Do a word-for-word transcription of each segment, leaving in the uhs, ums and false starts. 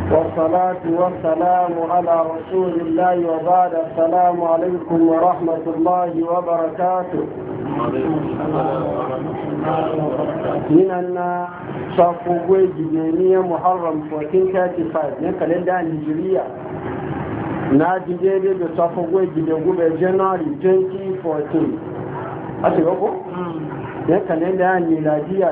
والصلاة والسلام على رسول الله وبعد. السلام عليكم ورحمة الله وبركاته. من أن صفوة جدينية محرم ألف وأربعمائة وخمسة وثلاثين من كالندا الهجرية نادي جديد بصفوة جديد بجنوري ألفين وأربعة عشر أشوفه من كالندا الميلادية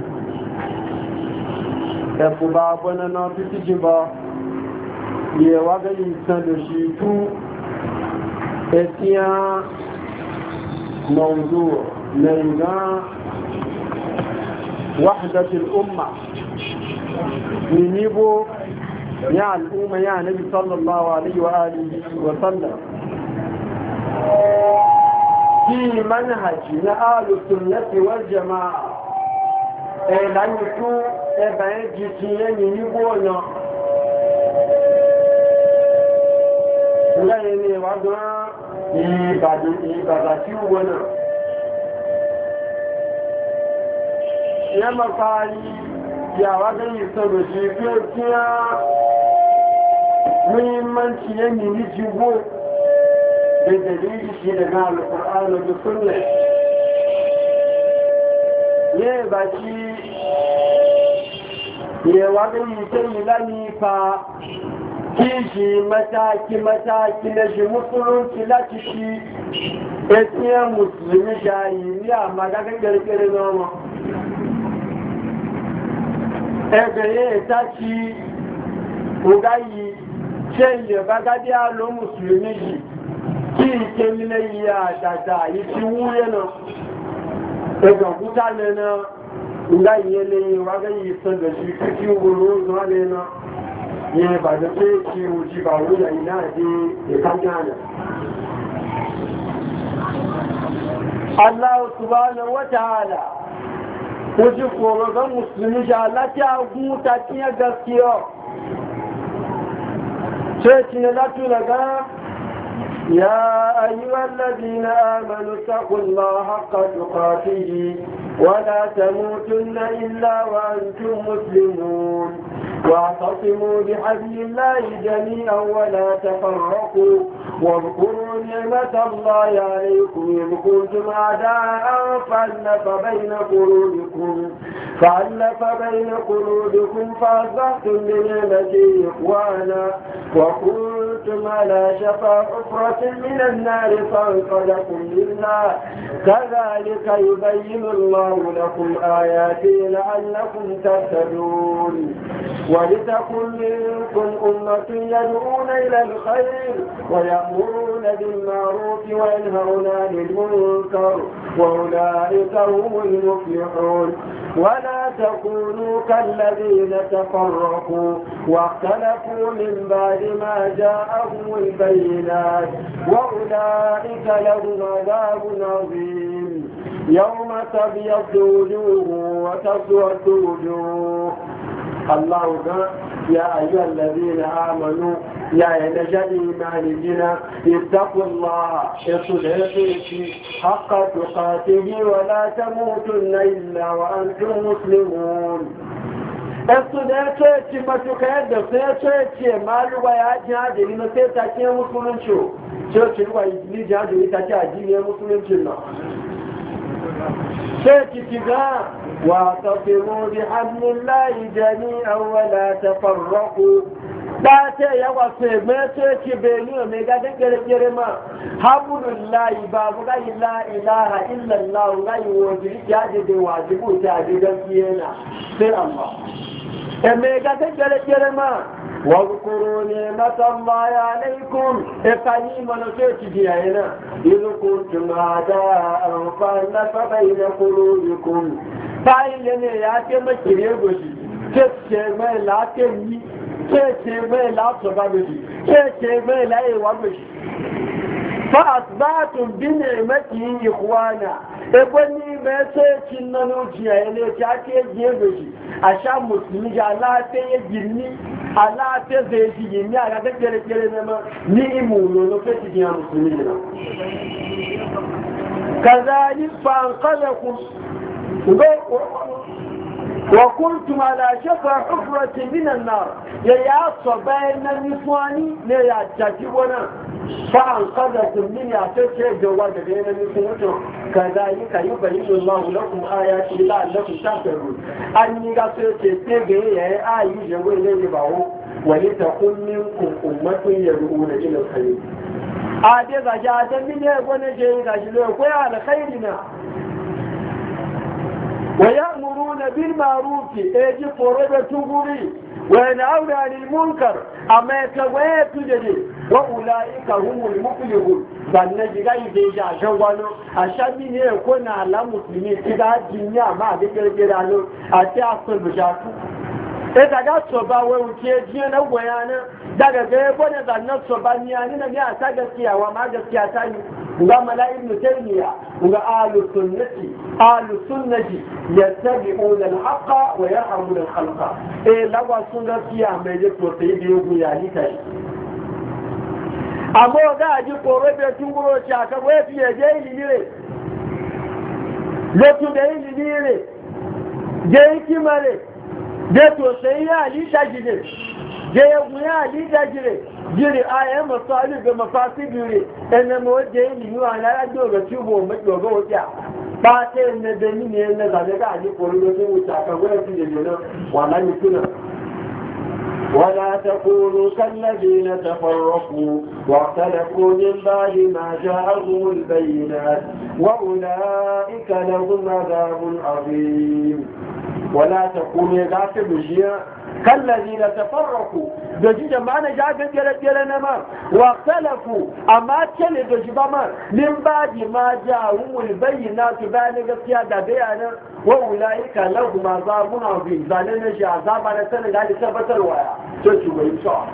ẹ̀fù bá bọ́nà náà títí jíba yẹ̀wà gẹ́lì ìsànlẹ̀ tú ẹ̀tíyà mọ̀ọ̀dọ̀ lẹ́yìnà wáhìdàtí al'umma ní níbò ya al'umma ya nabi sallallahu alaihi wa alihi wa sallam fi manhaji na ahlus sunnati wal jama'a ẹ̀láyé tó ẹbà ẹjì ti ẹni nígbó ọ̀nà láyé ní ìwádọ́ ìbàdà tí ó wọ́n náà ìyá máa parí ìyàwó gẹ́yìn sọ̀rọ̀ sí pé kí á muhimmanci ẹni ní jígbó gẹ́gẹ̀dẹ̀ ìṣẹ́ daga alùkùránù da sunnah yẹ́ bá tí yẹ̀wà gẹ́yìn tẹ́yìn lánípa kí ṣe mataki-mataki na ṣe musulunci láti ṣi ẹ̀tíyàn musulmi ṣáyì ní àmàgágẹ́ gẹ̀rẹ́gẹ̀rẹ́ náà ẹgbẹ̀rẹ́ ìtàkì ọgáyì ṣe ìyẹ̀bá gádé àlò musulmi yìí kí ìkẹ́mílẹ̀ yìí àdàdà yìí ti wúyẹ́ náà ẹgbẹ̀ òkúta lẹ́nà ìgbà ìyẹn lẹ́yìn wágẹ́ yìí sọ́dọ̀ sí kí wòrò náà lẹ́nà yẹn bàjẹ́ pé kí o jí bà wó yà iná àti ìkájáàlẹ̀. Allah subhanahu wa ta'ala ojú kòrògán musulmi jà láti agún tàbí gaskiya ṣe tí na látúnagá يا أيها الذين آمنوا اتقوا الله حق تقاته ولا تموتن إلا وأنتم مسلمون واعتصموا بحبل الله جميعا ولا تفرقوا واذكروا نعمة الله عليكم إذ كنتم أعداء فألف بين قلوبكم فألف بين قلوبكم فأصبحتم بنعمته إخوانا وكنتم على شفا حفرة من النار فانقذكم منها كذلك يبين الله لكم آياته لعلكم تهتدون ولتكن منكم أمة يدعون إلى الخير ويأمرون بالمعروف وينهون عن المنكر وأولئك هم المفلحون ولا تكونوا كالذين تفرقوا واختلفوا من بعد ما جاءهم البينات وأولئك لهم عذاب عظيم يوم تبيض وجوه وتسود وجوه الله قال يا أيها الذين آمنوا يا نجد إيماننا اتقوا الله يصدقوا حق تقاته ولا تموتن إلا وأنتم مسلمون ẹ̀sùn ní ẹ̀tọ́ ẹ̀tì mọ́tòkà ẹ̀dọ̀ fún ẹ̀tọ́ ẹ̀tì ẹ̀ máa lúwà yá jẹ́ àjèrí ní pé tàkí ẹ̀ mùsùlùmí tí ó ti lúwà ìdílé jẹ́ àjèrí tàkí àjírí ẹ̀ mùsùlùmí náà ṣéèkì ti gáà wà tọ́fẹ̀mọ́ bí hamdulillahi jami'an wala tafarraqu dáṣẹ́ yàwà fún ẹgbẹ́ tó ẹ̀kì bẹ̀rẹ̀ ní omega gẹ́gẹ́rẹ́gẹ́rẹ́ máa hamdulillahi bá búgá ilá ìlàhà illallah láyé wọ́n jìrí kí á jẹ́ wà jíbù tí a jẹ́ gẹ́gẹ́ sí Allah ẹ̀mẹ́gá gẹ́gẹ́rẹ́gẹ́rẹ́ máa واذكروا نعمة الله عليكم إقليما نسيت بيعنا إذ كنتم أعداء فألف بين قلوبكم فإنني يأتي مكري بشي كتشمي لا تنمي كتشمي لا صبابشي كتشمي لا يوابشي فأصبحتم بنعمته إخوانا eboni mẹ́sẹ̀ẹ́kì nánú jìyà ilé tí a kí èjì èbèjì àṣà mùsùlùmí jẹ́ aláàfẹ́ yẹ́jì ní aláàfẹ́ zèèjì yìí ní àgbẹ́ kéré-kéré mẹ́mọ́ ní ìmú olóòlò fẹ́ ti jìyà mùsùlùmí jìnà kàzá ní fàǹkọ́lẹ̀kùn وكنتم على شفا حفرة من النار يا صبايا النسواني لا يتجبنا فأنقذكم من يعتشي جواد بين النسوان كذلك يبين الله لكم آيات لعلكم تهتدون أني قصرت تبعي آي جواد لبعو ولتكن منكم أمة يدعون إلى الخير آدي غجاة من يكون جيد أجلوك وعلى خيرنا ويأمرون بالمعروف ايجي قربة تغري وينعون عن المنكر اما يتويت جدي واولئك هم المفلحون فالنجي غاي ديجا جوانو عشان مين يكون على مسلمين كده الدنيا ما ذكر جدانو اتي اصل بشاكو اذا قد صبا ووكيجي na wayana daga ga yabo da zannan sobaniya ni na ya ta gaskiya wa ma gaskiya ta yi ga mala'ibnu taymiya ga ahlus sunnati ahlus sunnati yattabi'una al-haqqa wa yarhamuna al-khalqa eh lawa sun gaskiya mai je to sai da yugo ya ni kai amma ga ji koro be tunguro ci aka wai fiye je ilimi ne lokacin da ilimi ne je kimare je to sai ya ali tajide je ya ali tajide jiri ayan masalih ga mafasi jiri ene mo je ilimi wa na do ga tubo mo do ga wuya ba ta ne da ni ne na da ga ali koro do wuta ka wai fiye je no wala ni tuna ولا تكونوا كالذين تفرقوا واختلفوا من بعد ما جاءهم البينات وأولئك لهم عذاب عظيم ولا تكونوا غافلوا شيئا كالذين تفرقوا دجي جماعنا جاء جل جل نما واختلفوا أما تل دجي بما من بعد ما جاءهم البينات بان غسيا دبيانا وأولئك لهم عذاب عظيم ظالنا جاء عذاب على سنة قال ثبت الوايا تشوف إنشاء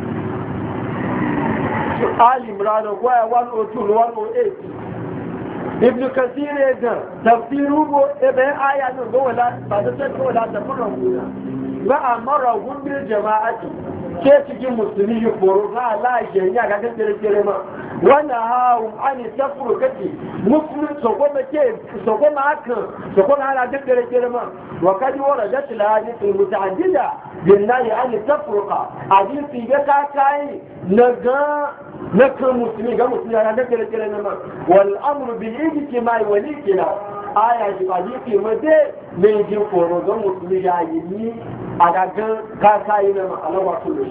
آل عمران وايا مئة واثنين مئة وثمانية ابن كثير إذا تفسيره ابن آيات ولا بعد ذلك ولا تفرقوا وأمرهم بالجماعة كيف المسلمين يفرقون لا جميع كذا كذا ما ونهاهم عن التفرقة مسلم سقوم كيف سقوم أكل سقوم على كذا كذا ما وقد وردت الحديث المتعددة بالنهي عن التفرقة حديث في كاكاي نجا نكر مسلمين كمسلمين على كذا كذا ما والأمر بالاجتماع والائتلاف آية حديث مدة من جفور مسلمين يعني agagan kakayi na ma'alawa kullu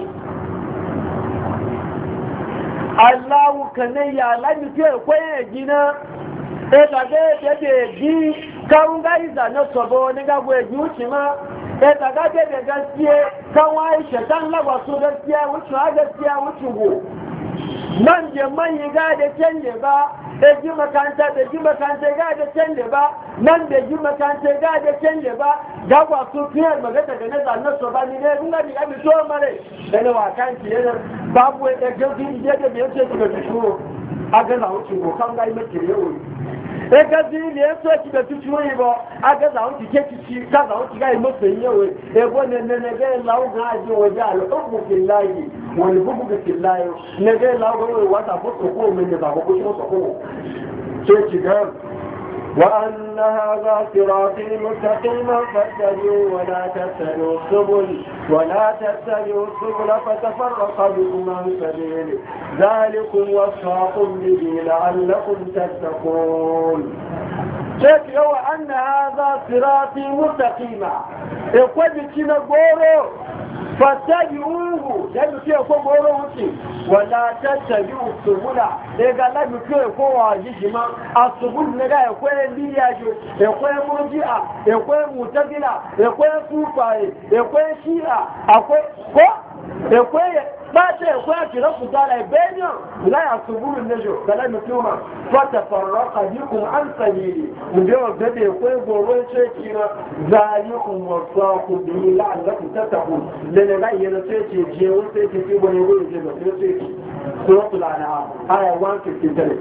Allahu kanan ya labi ke kwaye gina e daga bebe gi kan gaiza na sobo ni ga gwe juci ma e daga bebe gaskiye kan wai shetan lagwa so gaskiya wuce ha gaskiya wuce go man je man yi ga da canje ba e ji makanta da ji makanta ga da canje ba nan da ji makanta ga da canje ba ga kwa su fiyar magana da na zanna so ba ni ne kun ga ni ga to mare da ne wa kan ki ne babu da gaji je da me ce ga tuwo aga za wuce ko kan ga mai kire wuri e gaji ne so ki da tuwo yi ba aga za wuce ke ki ka za wuce ga mai sai yawo e go ne ne ne ga lawo ga ji waje al hubbu billahi wal hubbu billahi ne ga lawo ga wata ko ko mun ne ba ko ko ko ce ki ga وأن هذا صراطي مستقيما فاتبعوا ولا تتبعوا السبل ولا تتبعوا السبل فتفرق بكم عن سبيله ذلكم وصاكم به لعلكم تتقون شك هو أن هذا صراطي مستقيما يقول كنا غورو فاتبعوه لأنه يكون غورو ولا تتبعوا السبل لأنه لا يكون واجهما السبل لا يكون biyajo akwai murji'a akwai mu'tazila akwai sufaye akwai shi'a akwai ko akwai ba ta akwai kira ku dala benyo la ya subulu nejo kala mutuma fa tafarraqa bikum an sabili ndio gabe akwai goro ce kira zalikum wasaqu bi la'allakum tattaqun lele ga yana ce ce je wace ce ce wani wuri je ba ce ce suratul an'am aya one fifty-three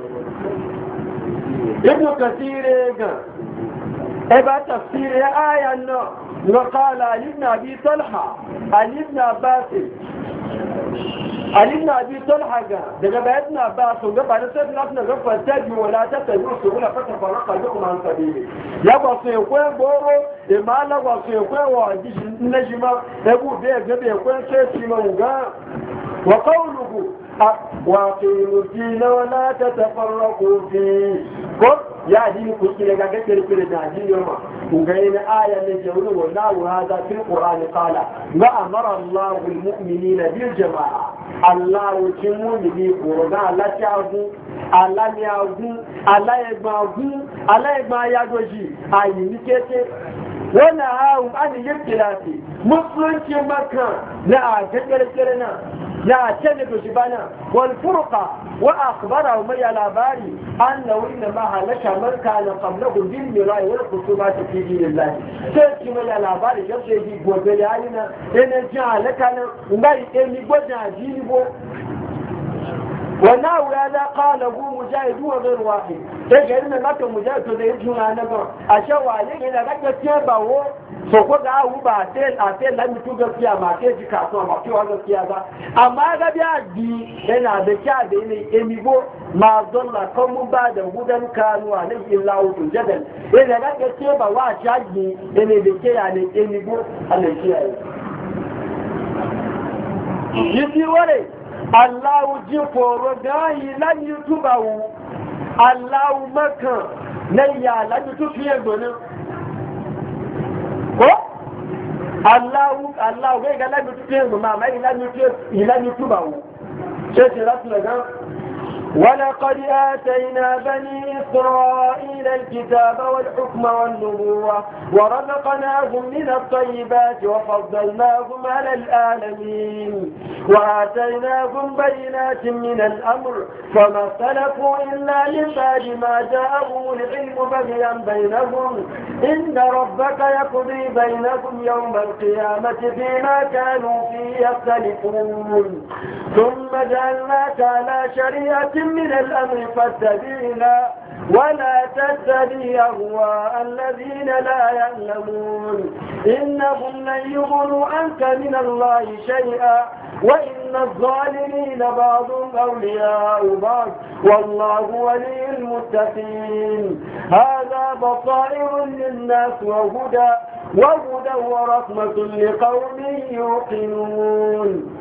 ابن كثير ابا تفسير آية وقال علي بن أبي طلحة علي بن عباس Ali na bi talha ga daga bayan na ba su ga ba da sai na na gafa tabi wala ta tabi su kula fata faraka da kuma an sabili ya ba su ko goro e mala ba su ko wa ji na shi ma da bu da ga be ko sai shi ma ga wa qawluhu wa qimu dina wa la tatafarraqu fi ko ya dini ku kire ga ga kire kire da dini ma kun ga ina aya ne je wani wallahu hada fil qur'ani qala ma amara Allahu al mu'minina bil jama'a Allah wucin mu'mini ko ga Allah ta agu Allah ni agu Allah ya gba agu Allah ya gba ya doji ayi ni kete wana hawo an yirtilati musulunci maka na a gaggare kire na ya ce da shi bana wal furqa wa akhbara ma ya labari annahu inna ma halaka man kana qablahu bil mirai wal khusumat fi dinillah sai ki ma ya labari ya ce ji gobe ya yi na ene ji halaka na ngai eni goja ji bo wana wa da qala hu mujahid wa ghayr wahid sai ga ina maka mujahid to da yi juna na ga a shawa ne da ga ce bawo so ko ga hu ba sai a sai la mutu gaskiya ma sai ji kasuwa ma kiwa gaskiya ba amma ga biya di yana da kya da ne emigo ma dalla kan mun ba da gudan kanuwa ne illa wutu jadal yana ga ce ba wa shaji ne da ke ya ne emigo Allah shi yayi yi wore Allah ji foro ga yi lan yutubawu Allah maka nan ya lan yutu fiye gonin ko Allahu Allahu ga la mutu te ma mai la mutu ila mutu bawo sai sai rasu daga ولقد آتينا بني إسرائيل الكتاب والحكم والنبوة ورزقناهم من الطيبات وفضلناهم على العالمين وآتيناهم بينات من الأمر فما اختلفوا إلا من بعد ما جاءهم العلم بغيا بينهم إن ربك يقضي بينهم يوم القيامة فيما كانوا فيه يختلفون ثم جعلناك على شريعة من الأمر فاتبعنا ولا تتبع أهواء الذين لا يعلمون إنهم لن يغنوا عنك من الله شيئا وإن الظالمين بعضهم أولياء بعض والله ولي المتقين هذا بصائر للناس وهدى وهدى ورحمة لقوم يوقنون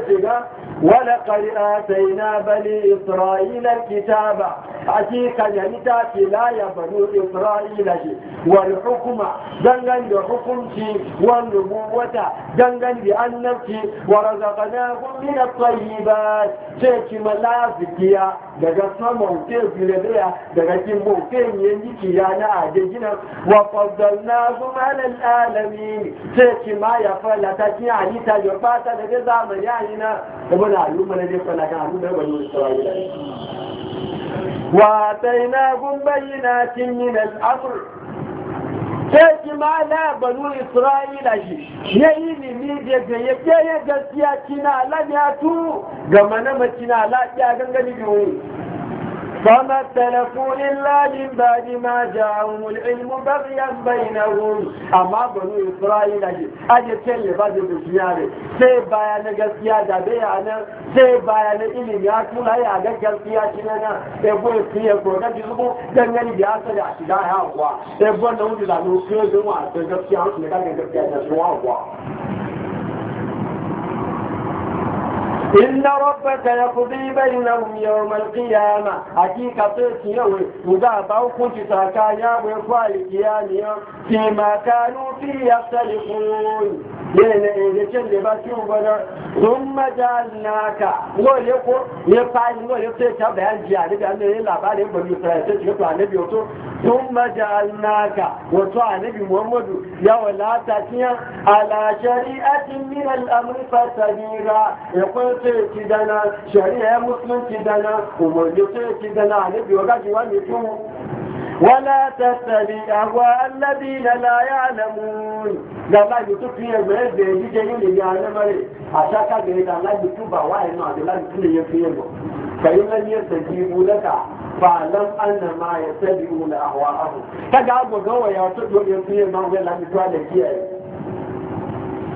ولقد آتينا بني إسرائيل الكتاب حقيقة يمتاك لا يبنو إسرائيل والحكم دنغن بحكم والنبوة دنغن بأنك ورزقناهم من الطيبات شيك ملازكيا daga saman ke filabiya daga kimbo ke yanki kiyana a jejina wa faddalnahum ala alamin sai ki ma ya fara ta ki alita ya fata daga zamani yana ibn al'umma ne fa na kan al'umma bani isra'ila wa atainahum bayyinatin min al-amr sai ki ma la bani isra'ila shi ne ilimi daga yake ya gaskiya kina lamiyatu ga manama kina lafiya gangani biyu فما اختلفوا إلا من بعد ما جاءهم العلم بغيا بينهم أما بنو إسرائيل أجل كل بعض الدنيا سيبايا نغسيا دبيانا سيبايا نإلم يأكل هيا غسيا شنانا يقول فيه قرنا جزبو دنيا بياسا لأشداء هوا يقول نوجد لأنه كيزو وعطي غسيا شنانا غسيا نشوا هوا إن ربك يقضي بينهم يوم القيامة حقيقة يوم مدابا كنت ساكايا وفعل القيامة فيما كانوا فيه يختلفون لأن إذا كنت بسيوبنا ثم جعلناك وليقول يفعل وليقول بأن جعل بأنه إلا بعد يبني إسرائيل يقول عن نبي ثم جعلناك وطوع نبي محمد يا ولا تاتيا على شريعة من الأمر فتديرا يقول تيدنا شريعة مسلم تيدنا ومولي تيدنا نبي وقاك وانيتو ولا تتبع أهواء الذين لا يعلمون لما يتوفي المرض يجي يعلم أشاكا قريدا لا يتوبا وائنا لا يتوبا فإن لم يستجيبوا لك فاعلم أن ما يتبعون أهواءهم كذا أبو قوة يا تدعو يصير ما هو لا يتوالى كيه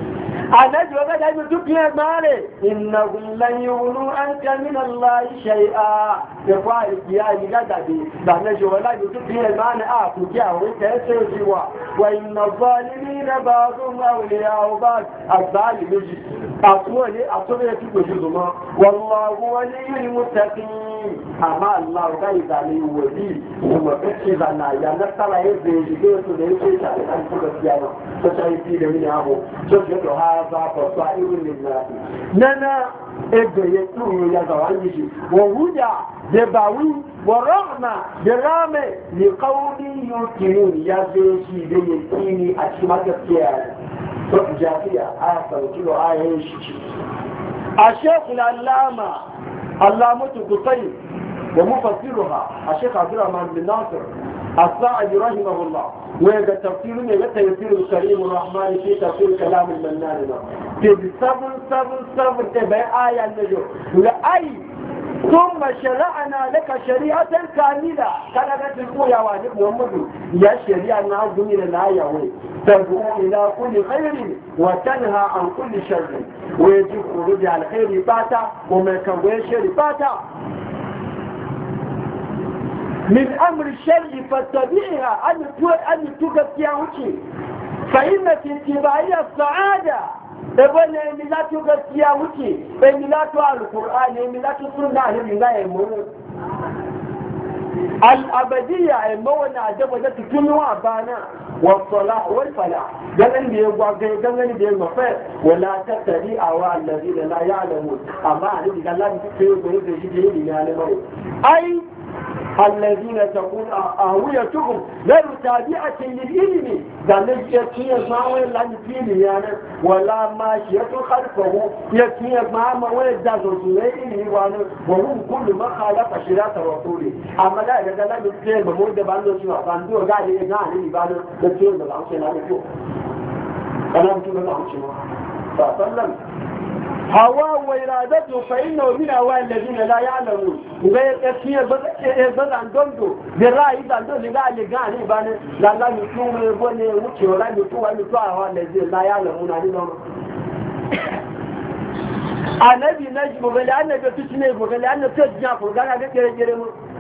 annabi ga da duk ya mare innahum lan yughnu anka min Allah shay'a ya fa ya yi ga da da na jo la duk ya mane a ku ya wai ta sai jiwa wa inna zalimina ba'dhum awliya'u ba'd az-zalimin aswali aswali ya tuko juma wallahu waliyul muttaqin amma Allah ga izali wali kuma kace da na ya na tala ya be jige to da yake ta an tuka kiyama to sai fi da mini abu to to ha za ka fa irin lillahi nana ebe ya turu ya zawani shi wa huda da bawi wa rahma da rame li qawli yuqinun ya be shi da yakini a cikin gaskiya to jafiya aya sauki wa aya shi a shekul allama allamatu qutayb wa mufassiruha a shekh abdurrahman bin nasir الساعدي رحمه الله ويجا تفسير يجا تفسير الكريم الرحمن في تفسير كلام المنان في سبع سبع سبع تبع آية النجوم لأي ثم شرعنا لك شريعة كاملة كانت تقول يا واجب محمد يا شريعة نعوذ من الآية تدعو إلى كل خير وتنهى عن كل شر ويجب خروج على الخير باتا وما كان شر باتا من أمر الشرع فاتبعها أن أن تغطي وجهي فإن في اتباعها السعادة ابن لا تغطي وجهي ان لا تقرأ القرآن ان لا تصنع من غير مرور الأبدية المونة جبدة تكونوا أبانا والصلاة والفلاح جنن بيقوا جنن بيقوا ولا تتبع أهواء الذين لا يعلمون أما أنه قال لهم تكونوا بيجي يعلمون أي الذين تقول أهويتهم غير تابعة للعلم ذلك يكون معه لن فيه يعني ولا ماشية خلفه يكون معه ويجاز رسوله وهم كل ما خالف شريعة رسوله أما لا إذا لا يمكن بمودة بانه شوى بانه قاعد يجعل لبانه يكون بلعه شيء أنا أمكن بلعه شيء فأسلم هوا وإرادته فإنه من هواء الذين لا يعلمون وغير كثير يزد عن دندو بالرأي إذا دندو لقاء لقاء لبانه لا لا يكون يبني وكي ولا يكون يكون هواء الذين لا يعلمون عنهم النبي نجم وقال النبي تسنيب وقال النبي تسجع وقال هذا كده جرم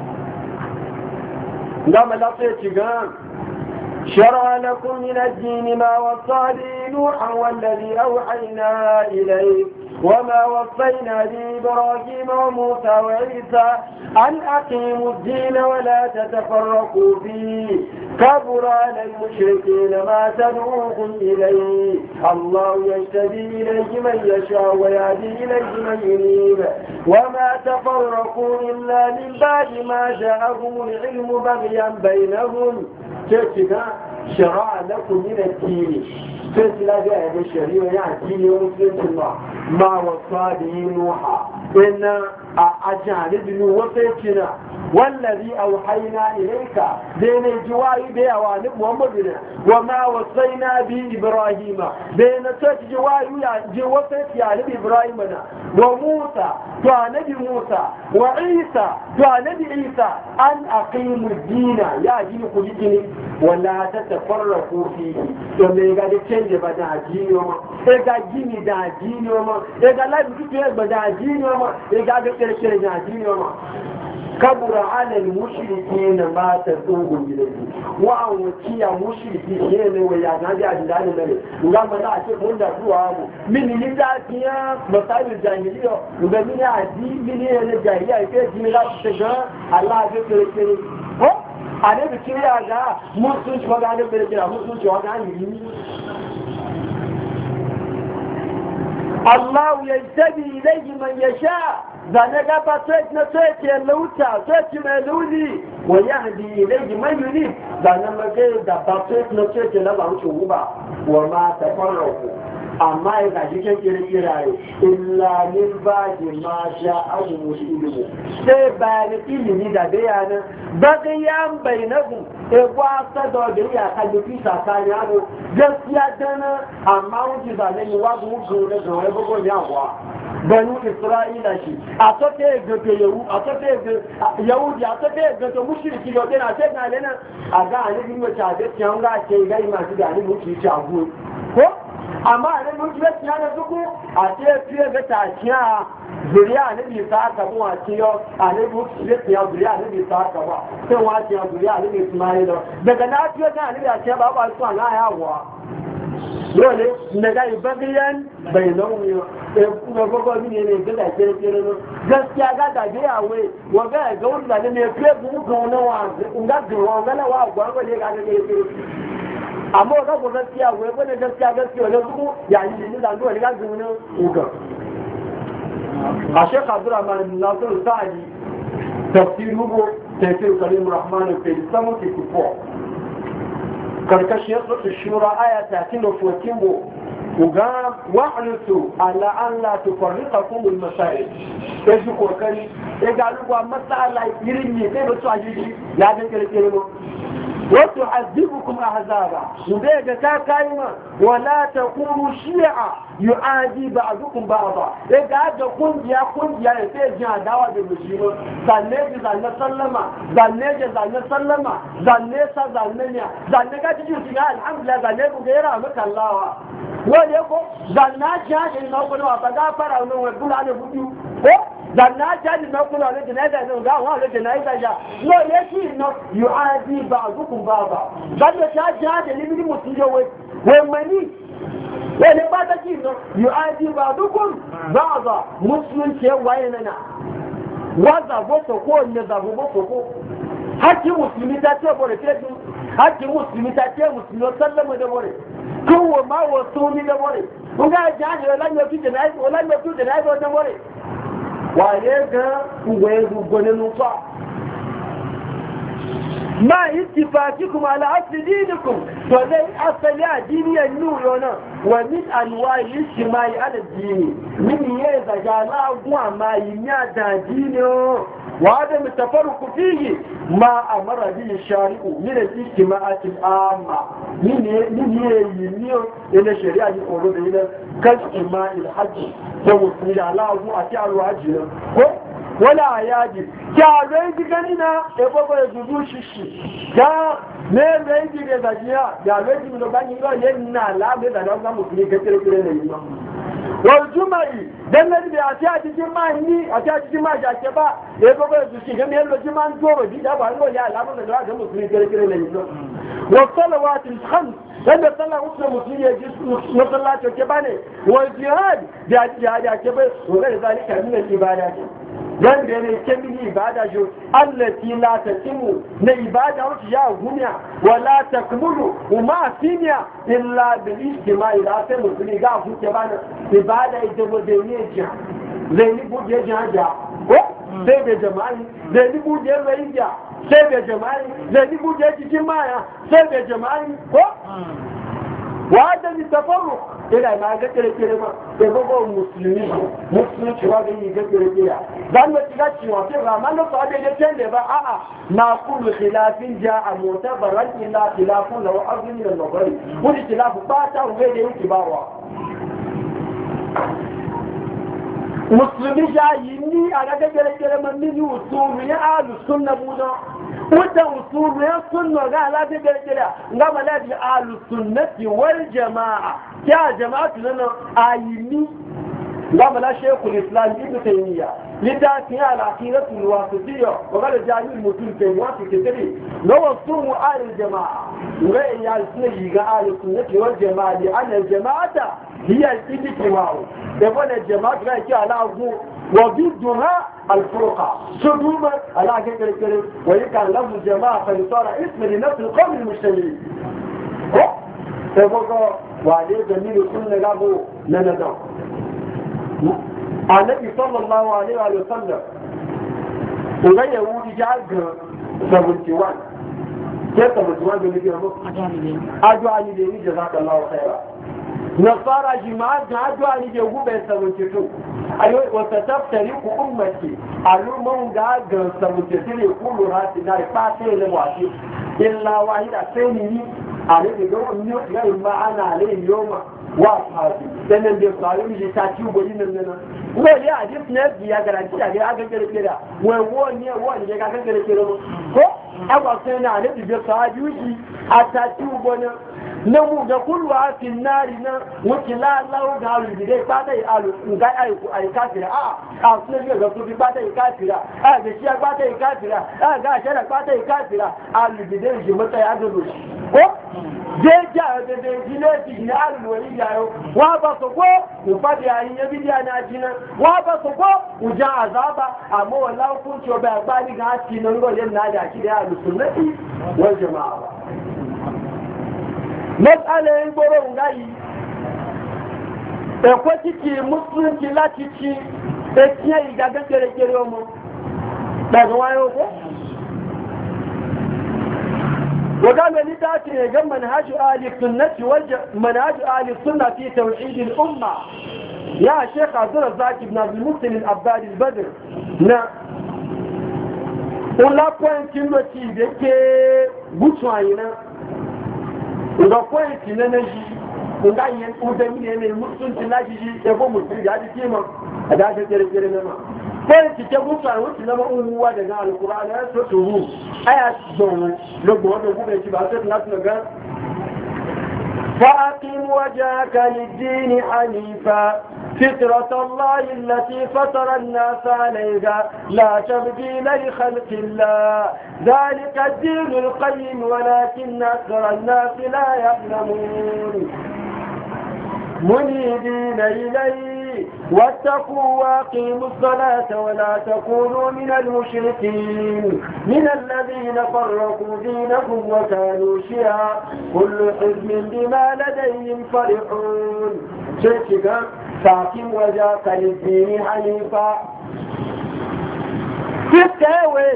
قام لا تسجع شرع لكم من الدين ما وصى به نوحا والذي أوحينا إليه وما وصينا به إبراهيم وموسى وعيسى أن أقيموا الدين ولا تتفرقوا فيه كبر على المشركين ما تدعوهم إليه الله يجتبي إليه من يشاء ويهدي إليه من ينيب وما تفرقوا إلا من بعد ما جاءهم العلم بغيا بينهم شرع لكم من الدين فسلا جاء الشريعة يعني دين ومسلم الله ما وصى به نوحا إن أجعل ابن وصيتنا والذي أوحينا إليك بين جوائي بأوانب محمدنا وما وصينا به إبراهيم بين سوى جوائي جوصيت يعني إبراهيمنا وموسى وعنبي موسى وعيسى وعنبي عيسى أن أقيموا الدين يا دين قلتني ولا تتفرقوا فيه ثم يقال تشنج بدا دين وما يقال جيني دا دين وما يقال لا يمكن بدا دين وما يقال كده كده دا دين وما كبر على المشركين ما تدعوهم إليه وأن وكيا مشركين ويعنى أجلال الملك ولما لا أشيء من دعوه من يدعكيا مصائب الجاهلية ومن يعدي من الجاهلية يكيه جميلات التجاه الله يكيه كده أنا بكري أجا مسلم شو أنا بكري مسلم شو أنا الله يجتبي إليه من يشاء ذلك بسيط نسيت يلوتا سيت ملولي ويهدي إليه من يريد ذلك بسيط نسيت يلوتا شعوبا وما تفرقوا amma ya gashi kan kiraye illa min ba'di ma ja'ahum ilmu sai bayan ilimi da bayanan bagiyan bainahum e gwasa da da ya kalli fisa kan yaro gaskiya dana amma wuce da ne wa mu go da ga wai bugo ya wa banu isra'ila shi a sote ga ga yahu a sote ga yahudi a sote ga to mushriki da dana sai ga lena a ga ne bin wata da kan ga ce ga ma shi da ni muke ci abu ko amma a nan mutu gaskiya na suku a ce fiye ga takiya zuriya ne bi sa aka bu a ciyo a ne mutu gaskiya zuriya ne bi sa aka ba sai wa ciya zuriya ne bi ismaila daga na fiye ga ne da ce ba ba su ana yawa dole na ga ibagiyan bai nauyi eh kuma gogo ne ne ga da kire kire no gaskiya ga da ga yawe wa ga ga wanda ne ne fiye bu ko na wa ga ga wa ga na wa gwa ga ne ga ne amma ga ko gaskiya wai ko ne gaskiya gaskiya ne su ya yi ne da duwa ne ga zuwa uga a Sheikh Abdurrahman bin Nasir Sa'di tafsir hubo tafsir Karim Rahman fi samti kufu karkashin sura shura aya thirteen of fourteen bo uga wa'lusu ala an la tufarriqakum al masail ezu ko kani e ga lugwa masala irin ne sai ba su ajiji ya ga kire kire mo وتعذبكم أحزابا نبيك كاكايما ولا تكونوا شيعا يعادي بعضكم بعضا إذا أدى كنجيا كنجيا يتجي دعوة بالمسلمين ظنيج ظن سلما ظنيج ظن سلما ظنيسا ظننيا ظنيك تجيسي الحمد لله ظنيك غيرها مك الله وليكو ظناج هذا الموقن وابدا فرعون ويقول عنه فيديو zanna jadi na kula da janaza ne ga wa da janaza ja no yake no yuadi ba'dukum ba'da zanna ta jadi ne bi mutum je wai wai mani wai ne ba ta ki no yuadi ba'dukum ba'da muslim ce waye nana waza boto ko ne da boto ko hakki muslimi ta ce bore ke du hakki muslimi ta ce muslimi sallama da bore kowa ma wasu ni da bore kun ga jadi wala ne fi janaza wala ne fi janaza da bore waye ga uwe gugone nufa ma ittifaqikum ala asli dinikum to dai asali addiniyan nuro na wa min anwa'i ijtimai ala dini min yeza jala gwa ma yinya da dino wa adam tafarruqu fihi ma amara bi shari'u min al-ijtima'at al-amma min min yinyo ila shari'a ni ko da ila kan ijtima'il hajj ko musulmi ala gwa ati alwaji ko wala yaji ya reji ganina e bobo e dudu shishi ya me reji de bajiya ya reji mi lo bani ngo ye na la be da na musulmi ke tere tere ne no wal jumai dan ne bi ati ati juma ni ati ati juma ja ke ba e bobo e dudu ke me lo juma ndoro bi da ba ngo ya la mo da ga musulmi tere tere ne no wa salawatil khams dan sallah usul musulmi ya ji masallaci ke bane wal jihad da jihad ke ba wa ga zalika min al ibadat dan da ne ke mini ibada jo allati la tatimu na ibada wuce ya gumiya wala takmulu uma siniya illa bil ijtima'i la ta musulmi ga ku ke bana ibada ita go da ne ji zai ni buje ji haja ko sai da jama'i zai ni buje rayya sai da jama'i zai ni buje cikin maya sai da jama'i ko wa da ni tafarruq ina ma ga kire kire ma da gogo musulmi musulmi cewa ga yi ga kire kire dan ba tiga cewa sai ramano fa da da tende ba a a na kullu khilafin ja'a mutabaran illa khilafun law azmi min al-nazari wani khilafu ba ta ruwe da yake bawa musulmi jayi ni a ga kire kire man ni usulu ya ahlus sunna buda wata usulu ya sunna ga ala da kire kire ga malabi ahlus sunnati wal jamaa ya jama'atu nan ayini ga mala shaykhul islam ibn taymiya lidati ala aqidatu alwasitiyya wa qala jami'ul mutul tayyati kitri law sumu al jamaa wa ya sunni ga al sunnati wal jamaa li anna al jamaata hiya al ijtima'u da wannan jama'atu ga ki ala agu wa bidha al furqa suduma ala kare kare wa yakan lahu jamaa fa yusara ismi li nafs al qawm al muslimin ko sai ko wale jamilu sunna gabo na nadan annabi sallallahu alaihi wa sallam kuma yahudi ja ga seventy one ke seventy one da nake mu ajo ani da ni jazakallahu khaira nasara jima'a ga ajo ani da gube seventy two ayo wa taftari ku ummati alumun ga ga seventy three kullu hati da fa sai ne wasi illa wahida sai ni ale da wani ya yi ma'ana ale yoma wa sahabi sannan da faru ji ta ci goyi nan nan wani a jif ne biya garanti da ga ga kire kire wai wani wani ga ga kire kire ko agwa sai na ale da sahabi ji a ta ci goyi na mu ga kulwa fi nari na wuce la lawo ga alu bide ba dai alu ga ai ku ai kafira a a sun ne ga su bi ba dai kafira a ga shi ba dai kafira a ga shara ba dai kafira alu bide ji mata ya ga ko je ja da da jine ji ne alu wali ya yo wa ba so ko ku fa da yin ya bidiya na jina wa ba so ko ku ja azaba amma wallahi kun ci ba ba ni ga ci nan go yin na da ki da alu sunnati wal jamaa mas'ala yin gboro ngayi ẹ̀kọ́ títí mùsùlùmí láti ti etí ìgbàgbé kéré-kéré ọmọ pẹ̀lú wáyé ó kó وقالوا لذاتي يجب منهج آل السنة منهج آل السنة في توحيد الأمة يا شيخ عبد الرزاق بن عبد المحسن العباد البدر نعم ولا point التي بك بوتواينا ولا point ننجي ولا ين ودمين المسلم تلاجي يبغى مسلم هذا كيما هذا كده كده نما point تبغى وش نما هو ده قال القرآن سوره آيات زون لو بعد وقوع يجيب هذا الناس نقول فأقم وجهك للدين حنيفا فطرة الله التي فطر الناس عليها لا تبديل لخلق الله ذلك الدين القيم ولكن أكثر الناس لا يعلمون منيبين إليه واتقوا واقيموا الصلاة ولا تكونوا من المشركين من الذين فرقوا دينهم وكانوا شيعا كل حزب بما لديهم فرحون شيخك فاقم وجهك للدين حنيفا تستوي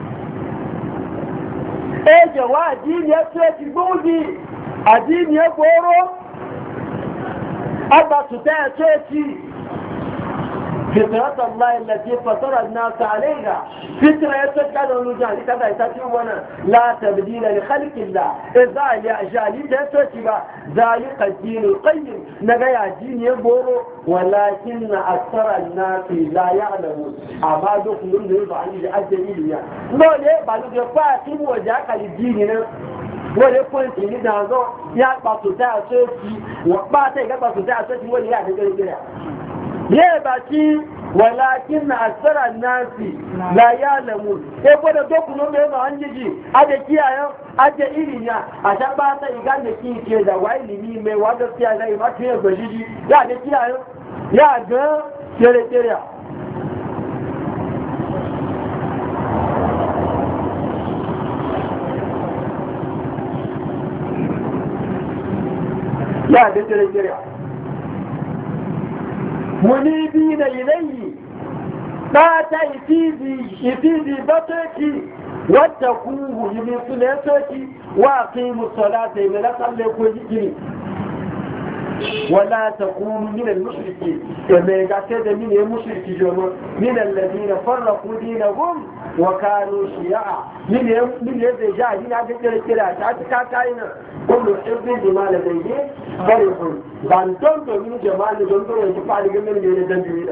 ايه جوا دين يسوي بودي الدين يبورو أربع ستاتي فطرة الله التي فطر الناس عليها فطرة يتكاد ونجاه كذا يتاتيونا لا تبديل لخلق الله إذا يأجالي تتاتيبا ذلك الدين القيم نغايا الدين يبورو ولكن أكثر الناس لا يعلمون أما دخلون ليس عني الدليل نولي بعد يفاقم وجاك للدين wọ́n lè fún ìsìn nígbà ọ̀gọ́ yá pàtòtà àṣẹ́ẹ̀kì wọ́n pàtẹ́ ìgbà pàtòtà àṣẹ́ẹ̀kì wọ́n lè yà gẹ́gẹ́gẹ́rẹ́ yẹ́ bá tí wọ́n láti ní àṣẹ́rà náà sí láyá lẹ̀mù ẹgbọ́dọ̀ tó kùnú mẹ́rin àwọn jíjì ajẹ́ kí ayọ́ ajẹ́ ìrìnà àṣàpáta ìgáǹdẹ̀ kí ìkẹ́ ìdàwà ìlìmí mẹ́wàá tó sí àṣà ìmá tí ẹgbẹ̀ jíjì yá jẹ́ kí ayọ́ yá gan kéré-kéré يا دكتور الجريء منيبين إليه بات يفيدي يفيدي بطيكي واتقوه يميصل يسوكي واقيموا الصلاة إذا لا صليكوا يجري ولا تكونوا من المشركين إذا يقعد من المشركين من الذين فرقوا دينهم وكانوا شيعا من من يزي جاهدين عبد الكرة كاكاينا كل حزب بما لديه فرح بانتون من جمال جنتون يتفعل جميل من الدنجوين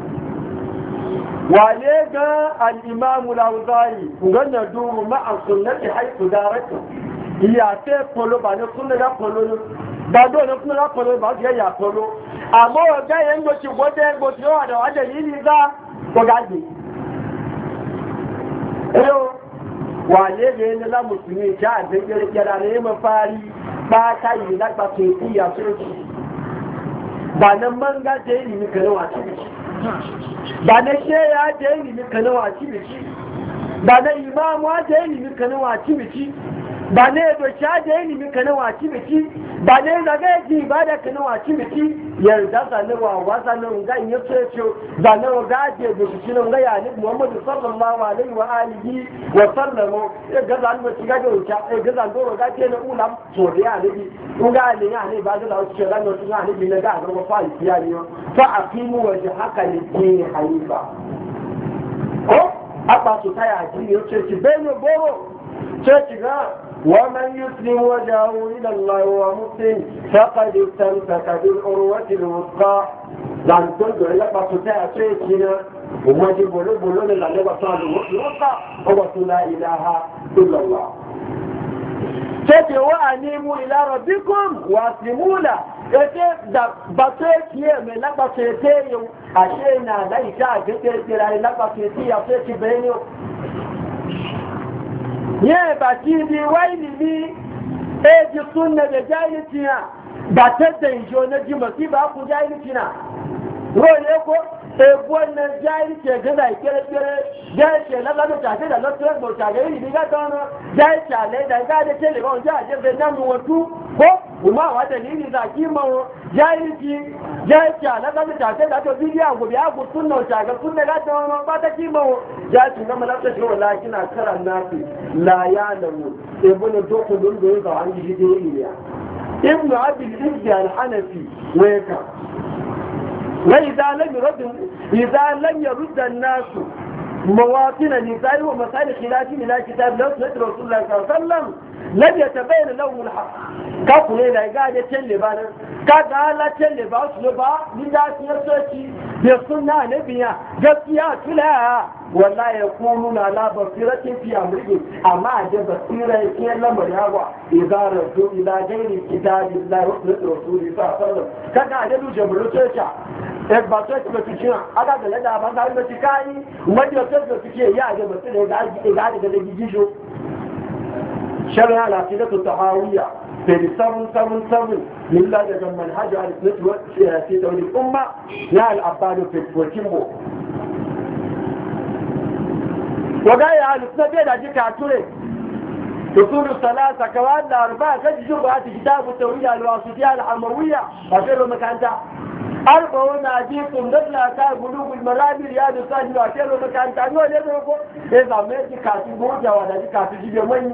وعليك الإمام الأوزاعي وقلنا دوم مع السنة حيث دارته هي أتيب قلو بعد السنة قلو بعد السنة قلو بعد هي قلو أما وقا ينجوشي وقا ينجوشي وقا وقا ينجوشي وقا Eyo, wale ne na la musulmi ta da kirkira ne mafari ba ta yi na ba ke iya soki ba nan manga da yi ni kana wa ci ba na sheya da yi ni kana wa ci ba na imamu da yi ni kana wa ci ba na do cha da yi ni kana wa ci ba na zaga ji ba da kana wa ci yarda sanarwa wasa nan ga in yaso yace zanar ga je da shi nan ga ya ni Muhammadu sallallahu alaihi wa alihi wa sallam ga zan mu shiga da wuta ga zan doro ga ce na ulam to da ya nabi in ga ne ya ne ba da wasu ce ran wasu ne bi na ga ga fa ya ni fa aqimu wajhaka lid-din hanifa ko aba su taya ji yace ci beno boro ce ci ga ومن يسلم وجهه إلى الله وهو مسلم فقد استمسك بالعروة الوثقى لأن تنظر إلى بسطاء شيخنا وما جبولوا بولون اللي بصالوا الوثقى هو لا إله إلا الله sai wa animu ila rabbikum waslimula yace da ba sai kiye mai laba sai teyo ashe na da ita ga kirkira laba sai ti ya sai ki benyo ye ba ti di waili bi e ji sunna da jahilciya ba ta da injo na ji masiba ku jahilcina role ko wannan jari ke gaza kere-kere jari ke na lalo tafi da latuwar bauta ga yi diga ta wani jari kyale da ga da ke liba wajen a jirgin nan watu ko kuma wa dalili za ki mawo jari ki jari kyale lalo tafi da to bidiya gobe ya ku sunna wata ga sunna ga ta wani ba ta ki mawo jari ki gama lafiya shi wala kina karan nafi la ya lamu ibn dokudun da ya ga an ji da iliya ibn abdul izzi al-hanafi wayka وإذا لم يرد إذا لم يرد الناس مواطن النساء ومسائل خلاف إلى كتاب الله سنة رسول الله صلى الله عليه وسلم لم يتبين لهم الحق كفوا إلى قاعدة تلبانا كذا تلبا سلبا لذات يرسوكي بسنة نبيا جسيات لها ولا يكونون على بصيرة في أمرهم أما عجب بصيرة كي لما يهوى إذا رجوا إلى غير كتاب الله وسنة رسول الله صلى الله عليه وسلم كذا عجب جمرو سوكا ẹgbà tó ẹ̀kì lọ́tí ṣíwá adájọ̀lẹ́dà àbáta ló ti káyí mọ́jọ́ tó ẹ̀kì lọ́tí ṣe ìyá àjẹ́bọ̀ sí ẹ̀gá àdìgẹ́lẹ́ jíjíṣó ṣẹ́rẹ̀ àlàtí lẹ́tọ̀ tàhàwíyà pẹ̀lú seven seven seven nílá daga manhajar alìsínẹ́tìwọ́ ṣe tàwọn umma ya al'abado pẹ̀lú wagaya alìsínẹ́ da jika ture usul salasa kawai da arba'a kaji shugaba ta kitabu tawhid al-wasitiyya al-amawiyya a fero makanta arba'un hadithun dadla ta bulugul marami riyadu sahih wa fero makanta no ne ko e za me ji ka ti goja wa da ji ka ti jibe mani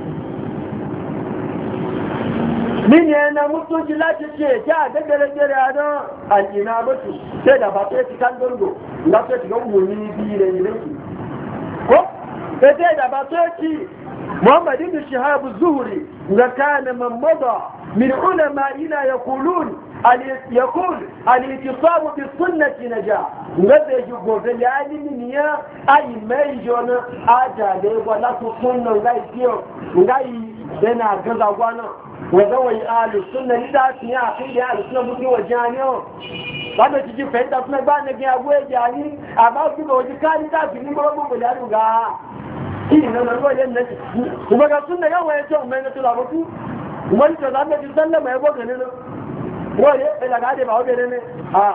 min yana mutu ji lati ce ja da gare gare ana al-inabatu sai da ba sai ti kan dondo la sai ti ga umuni bi ne ne ko sai da ba sai ti محمد بن شهاب الزهري وكان من مضى من علمائنا يقولون يقول الاتصاب بالسنة نجاة وقد يجب في العالم نيا أي ميجون أجل ولا تسنة ولا يسير ولا يدنا قضا وانا وذوي آل السنة لذات نيا أخير آل السنة مكي وجانيو لما تجي فهمت أسنة بانا كي أبوي جاني أما أكيد وجكاني تافي نمرمو بلارو غا kini na nan wajen nan kuma ga sunna yawa ya ce umma na tula mutu kuma ni to da Allah sallama ya boga ne wale ila ga da ba wabe ne a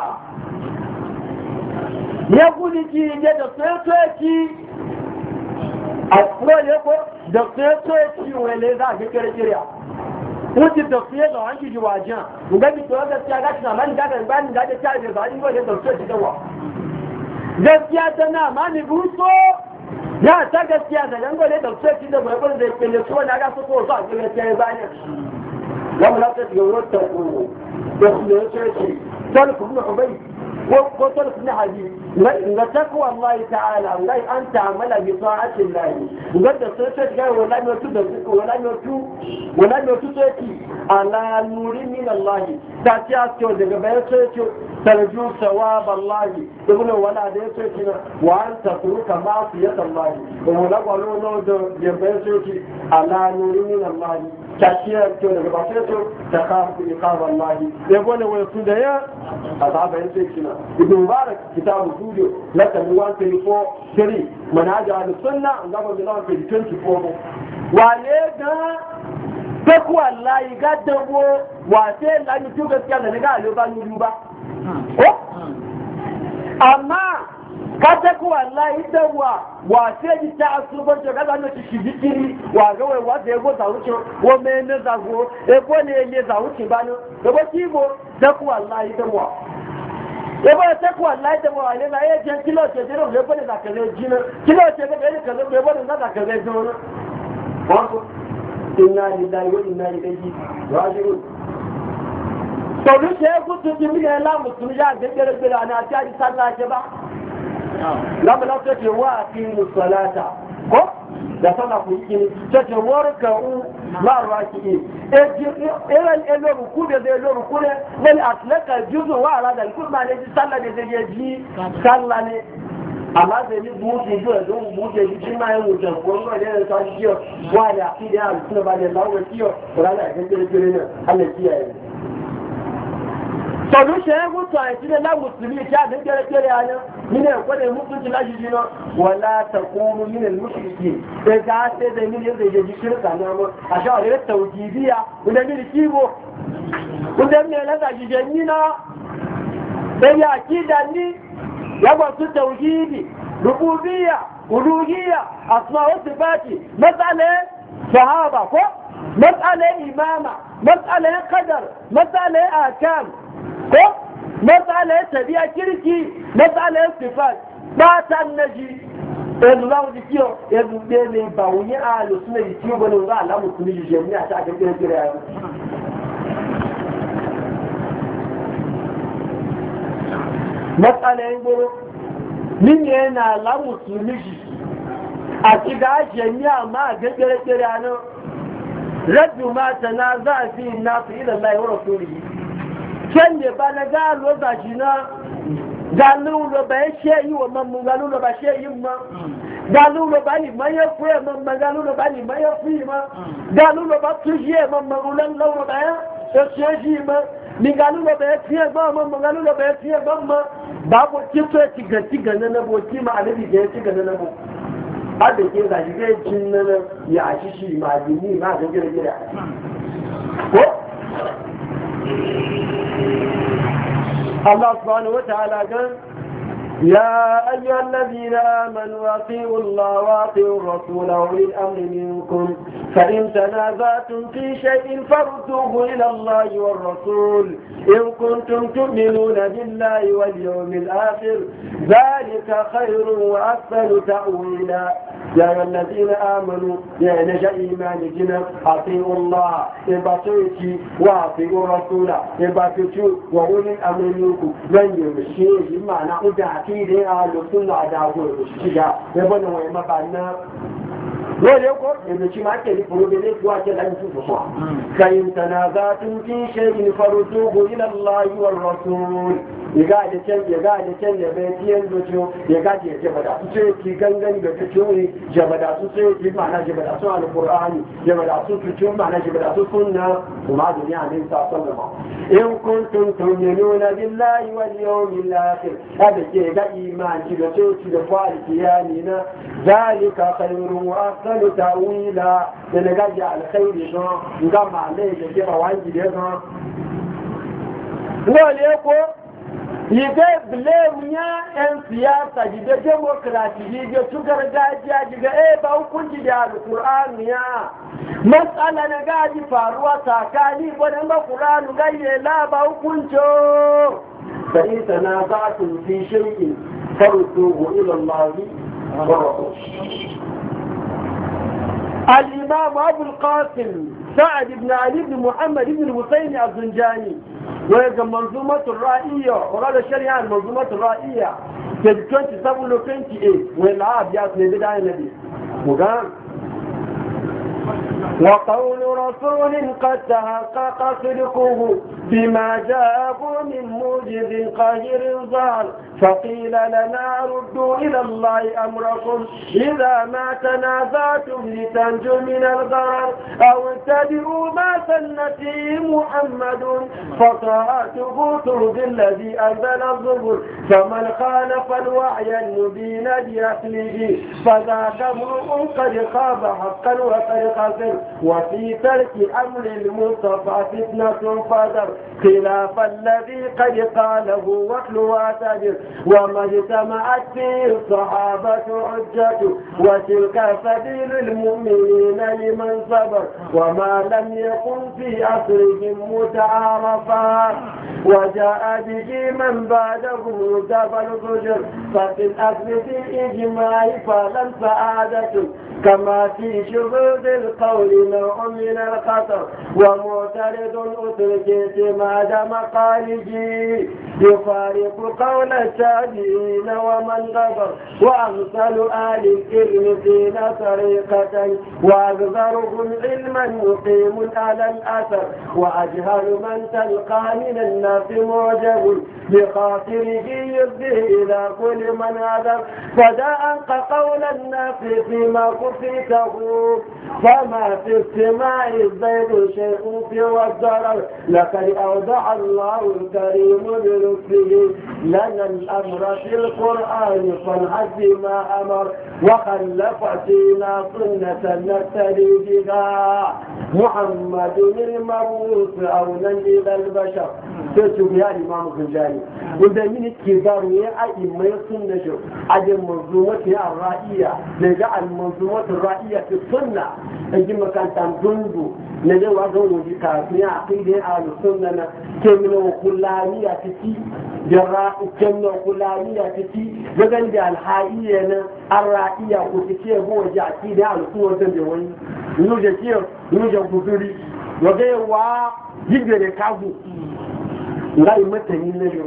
ya kudi ki je da sai to ki a wale ko da sai to ki wale za ga kire kire wuce da sai da wanki ji wajen ga bi to ga ta ga ta man ga ga ban ga ta ta da ba ni wale da sai ki dawa gaskiya tana mani buso ya ta gaskiya da yango ne da sai da bai bar da kele so na ga so ko so a kire sai bani wannan la ta ga wata ko da ne sai sai ku ne ubai ko ko to ne haji ga takwa Allah ta'ala lai an ta'amala bi ta'ati Allah ga da sai sai ga wala ne tu da ko wala ne tu wala ne tu sai ala nuri min Allah ta ci asko daga bayan sai ترجو ثواب الله ابن ولا ديتنا وان تترك معصيه الله ولا قالوا لو جنبيتي على نور من الله تشير تو باسيتو تخاف عقاب الله يقول ويكون يا عذاب ينتكنا ابن مبارك كتاب الفيديو لك مية واربعة وثلاثين منهج اهل السنه نظام الله في أربعة وعشرين وعلينا تقوى الله يقدمه وعسين لأن يتوقف كان نقال يبان يجوبا amma ka ta kuwa Allah ita wa wa sai ji ta asubar da kaza ne shi jikiri wa ga wai wa da yago zawuce wa me ne zago e ko ne ne zawuce ba no da ba kibo ta kuwa Allah ita wa e ba ta kuwa Allah ita wa ne na ya je kilo ce da ne ba ne da kaza jina kilo ce da ne kaza ne ba ne da kaza jina wato inna lillahi wa inna ilaihi raji'un tọ̀lú ṣe é kú tún ti mílẹ̀ lámùsùn yá gẹ́gẹ́rẹ́gbẹ̀rẹ̀ àni àti àdìsáńlá ṣe bá lámùlá tó ṣe wá àti mùsùlùmí kó dàtọ́nà kò yí ni tó ṣe wọ́rùkà ń márùn àkìyè ẹlòrùkú dẹ̀dẹ̀ ẹlòrùkú rẹ̀ lẹ́ni àtìlẹ́kà jùzù wà àrádà ikú máa lè jí sálà dẹ̀dẹ̀ yẹ jí sálà ní amma da ni buɗe zuwa don buɗe jikin ma yin wutan gwamna ne da ta kiyo wa da fi da yaro suna ba da lawa kiyo ba da kan kire kire ne Allah kiyaye to duk shi mutu a cikin la musulmi ta da kire kire yana ni ne ko da mutunci la jiji no wala taqumu min al mushriki sai ga sai da ni da je shirka na mu a sha da tawjibiya wanda ni kibo wanda ne la da jiji ni na da ya kida ni yaba su tauhidi rububiyya uluhiyya asma wa sifati mas'ala sahaba ko mas'ala imama mas'ala qadar mas'ala akam ko mas'ala tabi'a kirki mas'ala sifat ba ta naji yanzu za mu ji kiyo yanzu ne ne ba wuni a lusuna ji kiyo bane za a lamu su ji jami'a ta ga kira kira matsalayin goro min yana la musulmi a kiga jami'a ma a gaggare-gare a nan rabbi mata na za a fi na su ila Allah wa rasulihi can ne ba na galo za shi na galo da ba ya she yi wa mamman galo da ba she yi ma galo da ba ni mai ya fuye mamman galo da ba ni mai ya fuye ma galo da ba su shi mamman rulan laura ba ya she shi ma ni galo da ba ya fiye ba mamman galo da ba ya fiye ba ma babu kito ci ga ci ga na bo ci ma anabi ga ci ga na bo hada ke ga shi ga cin na ya shi shi ma dini ma ga gida gida ko Allah subhanahu wa ta'ala gan يا أيها الذين آمنوا أطيعوا الله وأطيعوا الرسول وأولي الأمر منكم فإن تنازعتم في شيء فردوه إلى الله والرسول إن كنتم تؤمنون بالله واليوم الآخر ذلك خير وأحسن تأويلا يا أيها الذين آمنوا يا نجا إيمان جنا أطيعوا الله إبطيتي وأطيعوا الرسول إبطيتي وأولي الأمر منكم من يمشي معنى أدعك ne a lokacin da da go shiga ya bane wai mabana dole ko da shi ma ke furo da ne kuwa ke lan su so kayin tanazatun fi shay'in farutuhu ila Allah war rasul yaga da can yaga da can da bai tiyan dojo yaga da ke bada su ce ki gangan da ta ce jabada su ce ki ma'ana jabada su alqur'ani jabada su ce ma'ana jabada su sunna kuma duniya ne ta sallama in kuntum tu'minuna billahi wal yawmil akhir hada ke ga imani da ce da kwaliki na zalika khairun wa ahsanu ta'wila da na gaji alkhairi don ga malai da ke bawangi da ga wale ko yige blame ya en siyasa da demokrasi yige su gargajiya diga eh ba hukunci da alqur'ani ya mas'ala na gaji faruwa tsakani wannan ba qur'ani gaye la ba hukunci fa in tanaza'tum fi shay'in farudduhu ila Allah wa rasul الإمام أبو القاسم سعد بن علي بن محمد بن الحسين الزنجاني وهي منظومة الرائية وقال الشريعة المنظومة الرائية في عشرين سبعة وثمانين والعاب ياسم بداية النبي وقال وقول رسول قد تحقق صدقه بما جاءه من موجز قاهر ظهر فقيل لنا ردوا إلى الله أمركم إذا ما تنازعتم لتنجوا من الغرر أو اتبعوا ما سن فيه محمد فطاعته ترضي الذي أنزل الزبر فمن خالف الوعي المبين بأكله فذاك امرؤ قد خاب حقا وقد خسر وفي ترك أمر المصطفى فتنة فذر خلاف الذي قد قاله وكل واعتبر وما اجتمعت فيه الصحابة حجة وتلك سبيل المؤمنين لمن صبر وما لم يكن في عصرهم متعارفا وجاء به من بعده جبل الفجر ففي الأصل في الإجماع فلن سعادة كما في شذوذ القول نوع من الخطر ومعترض أترك اعتماد مقالجي يفارق قول التابعين ومن غفر وأمثل آل العلم فينا طريقة وأكثرهم علما مقيم على الأثر وأجهل من تلقى من الناس معجب بخاطره يفضي إلى كل من هذا فدا أنق قول الناس فيما كفيته فما في استماع الزيد شيء في والضرر لقد أوضع الله الكريم بلطفه لنا الأمر في القرآن فالحد ما أمر وخلف فينا سنة نبتلي بها محمد المبعوث أولا إلى البشر تشوف يا الإمام الغزالي وده من الكبار يا أئمة السنة شوف هذه المنظومة الرائية نجعل المنظومة الرائية في السنة عندما كان تنظر نجعل وضعه بكافية عقيدة أهل السنة كمنا كلانية تتي جراء كمنا كلانية تتي وقال دي الحقيقة الرائية وتتي هو جعقيدة أهل السنة تنجوين نوجد كيف نوجد كفري وقال وا يجري كابو لا يمتني نجو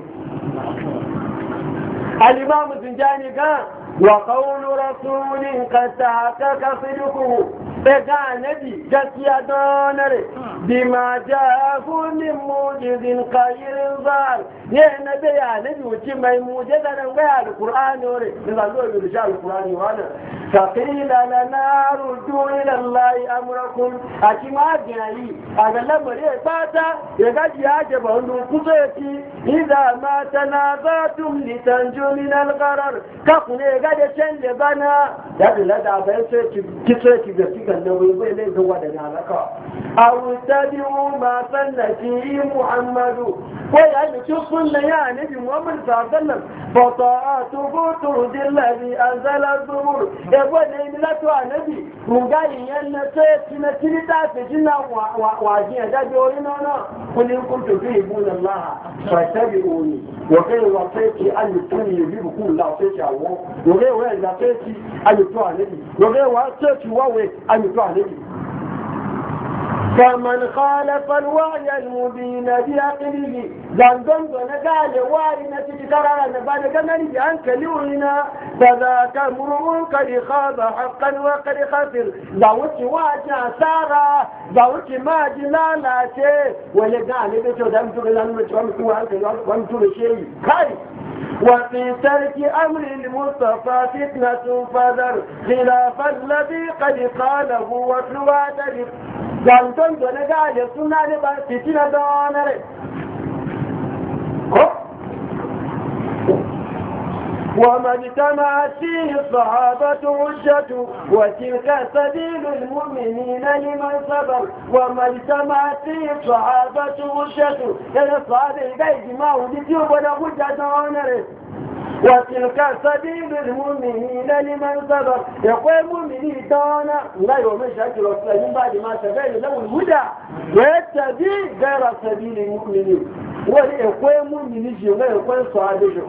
الإمام الزنجاني قال وقول رسول قد تحقق صدقه فقال نبي جسيا دونر بما جاءه من موجز خير ظهر يا نبي يا نبي وكما موجزا نقول القرآن وري نقول برجال القرآن وانا فقيل لنا ردوا إلى الله أمركم أكما جاي أقل مريء باتا يقول يعجب أنه قصيتي إذا ما تنازعتم لتنجوا من الغرر كفني قد يشن لبنا يقول لدى بيسي كسيتي بسيك النووي ويلي زوادنا لك أو اتبعوا ما سنتي محمد ويعني شوفنا يا نبي محمد صلى الله عليه وسلم فطاعته ترضي الذي أنزل الزبور يقول لي لا نبي مغاي ين سيتنا تلتا فينا واجين ده بيقولنا قل إن كنتم تحبون الله فاتبعوني وغير وصيتي أن يكون يحبكم الله وصيتي الله وغير وصيتي أن يكون نبي وغير وصيتي وهو أن يكون نبي فمن خالف الوعي المبين بعقله زندن ونقال وعي نتكرر نبال كمني بأنك لوهنا فذاك امرؤ قد خاب حقا وقد خسر زوج واجع سارة زوج ما جلالاته ولقال بيتو دمتو لنمت ومتو ومتو لشيء خير وفي ترك أمر المصطفى فتنة فذر خلاف الذي قد قاله وتلوى تجد زندن ونقال سنة لبا فتنة دونر وما اجتمعت فيه الصحابة حجة وتلك سبيل المؤمنين لمن صبر وما اجتمعت فيه الصحابة حجة يعني الصحابة يجب ما هو لتيوب ولا حجة دونر وتلك سبيل المؤمنين لمن صبر يقول المؤمنين دانا لا يوم شكل وصلين بعد ما تبين له الهدى ويتبي غير سبيل المؤمنين ويقول المؤمنين لا يقول صحابه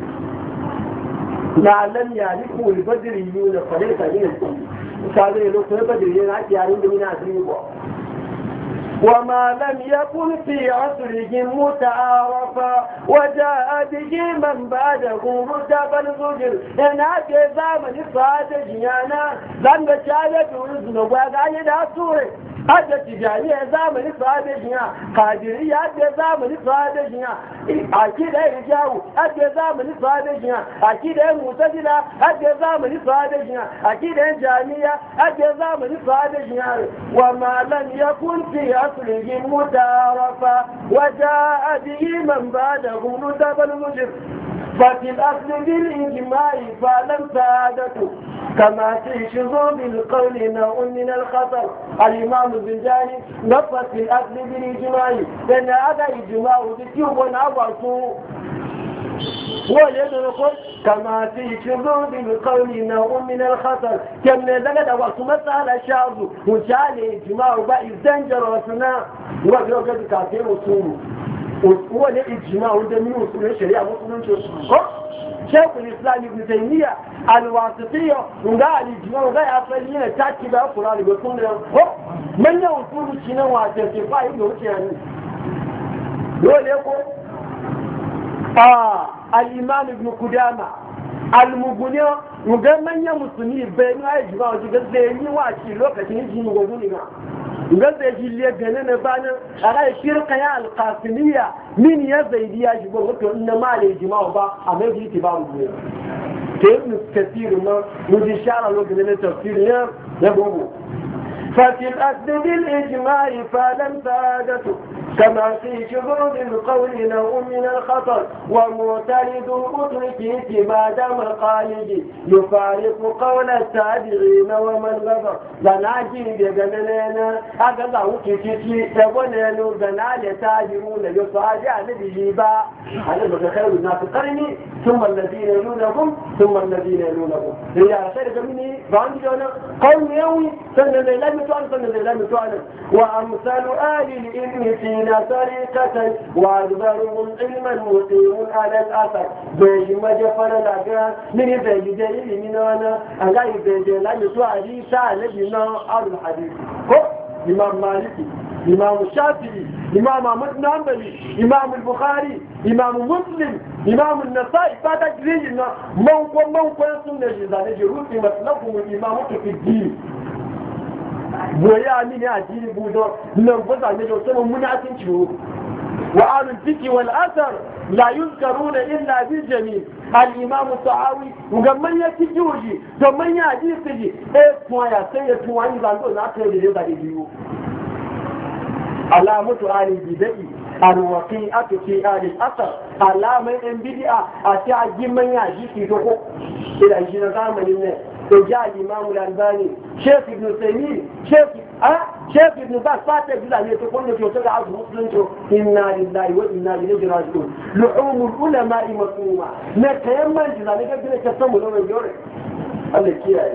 لعلم يعرفوا البدريون فريقا من صحابه لو كان بدريون حتى يعلمون من عزيزه وما لم يكن في عصرهم متعارفا وجاء به من بعده رتب الزجر هناك زمن الصادق جيانا لم تشاهد رزن وقاعد داسوري هذا تجاني زمن الصادق جيانا قادرية هذا زمن الصادق جيانا أكيد رجاو هذا زمن الصادق جيانا أكيد معتزلة هذا زمن الصادق جيانا أكيد جامية هذا زمن الصادق جيانا وما لم يكن في عصرهم متعارفا وجاء به من بعدهم رتب المجر ففي الأصل بالإجماع فلم سعادته كما في شذوذ القول نوع من الخطر الإمام الزنجاني نفت في الأصل بالإجماع لأن هذا إجماع بكيوب ونعوصه وليدرك كما في شذوذ القول نوع من الخطر كم نزلت أوصى مسألة شاذ وشال إجماع بقى الزنجر وسنا وقد كافر وصوله هو الإجماع ده من وصول الشريعة مسلم shekul islam ibn taymiya alwasitiyya nga alijima nga ya fali ne ta ci ba qur'ani ba kun da ko manyan usulu cinan wa ta ce fa yi wuce ne dole ko ah al-imam ibn qudama al-mughni nga manyan musulmi bai ne ai jiba wajen gaske yi wa ci lokacin jini gogo ne ga gaza ya jiliya gane na banin a rai shirka ya alkasiniya min ya zaidiya shi ba wato ina ma da jima'a ba a mai jiki ba mu ne ta yi tafsirin na mujin shara lokacin na tafsirin ya ya gogo ففي الأسد بالإجماع فلم سعادته كما في شذوذ القول نوع من الخطر ومعترض أترك اعتماد مقالد يفارق قول التابعين ومن غفر لنعجي بجناننا هكذا وكتشي تبنين بنال تاجرون يصاجع لبجيبا هذا متخير الناس القرني ثم الذين يلونهم ثم الذين يلونهم هي خير مني فعندي جونا قوم يوي سنة لم تعلم سنة لم تعلم وأمثال آل الإذن فينا طريقة وأكبرهم علما مقيم على الأثر بيج مجفل الأجران من بيج دليل من أنا أجاي بيج لم تعلم سالة بنا أرض الحديث إمام مالكي إمام الشافعي إمام أحمد بن حنبل إمام البخاري إمام مسلم إمام النسائي بعد جرينا موقع موقع سنة جزانة جروسي مسلكم الإمامة في الدين ويا من يأتي بودو ننفذ نجو سنة منعتين شهور وآل الفكر والأثر لا يذكرون إلا بالجميل الإمام الطعاوي ومن يتجوجي ومن يأتي سجي إيه فوايا سيئة فوايا زندو ناكر لذا لديو علامة آل البدئي الوقيعة في آل الأثر علامة انبدئة أتعجي من يأتي في دقو إلى إجينا زامن الناس وجاء الإمام الألباني شيخ ابن تيمية شيخ أه شيخ ابن باز فاتح بلا أن يتقول لك يوتقع عبد مسلم إنا لله وإنا إليه راجعون لحوم العلماء مسمومة نتيمم جزا لك بنا تسمو لو يجوري قال لك يا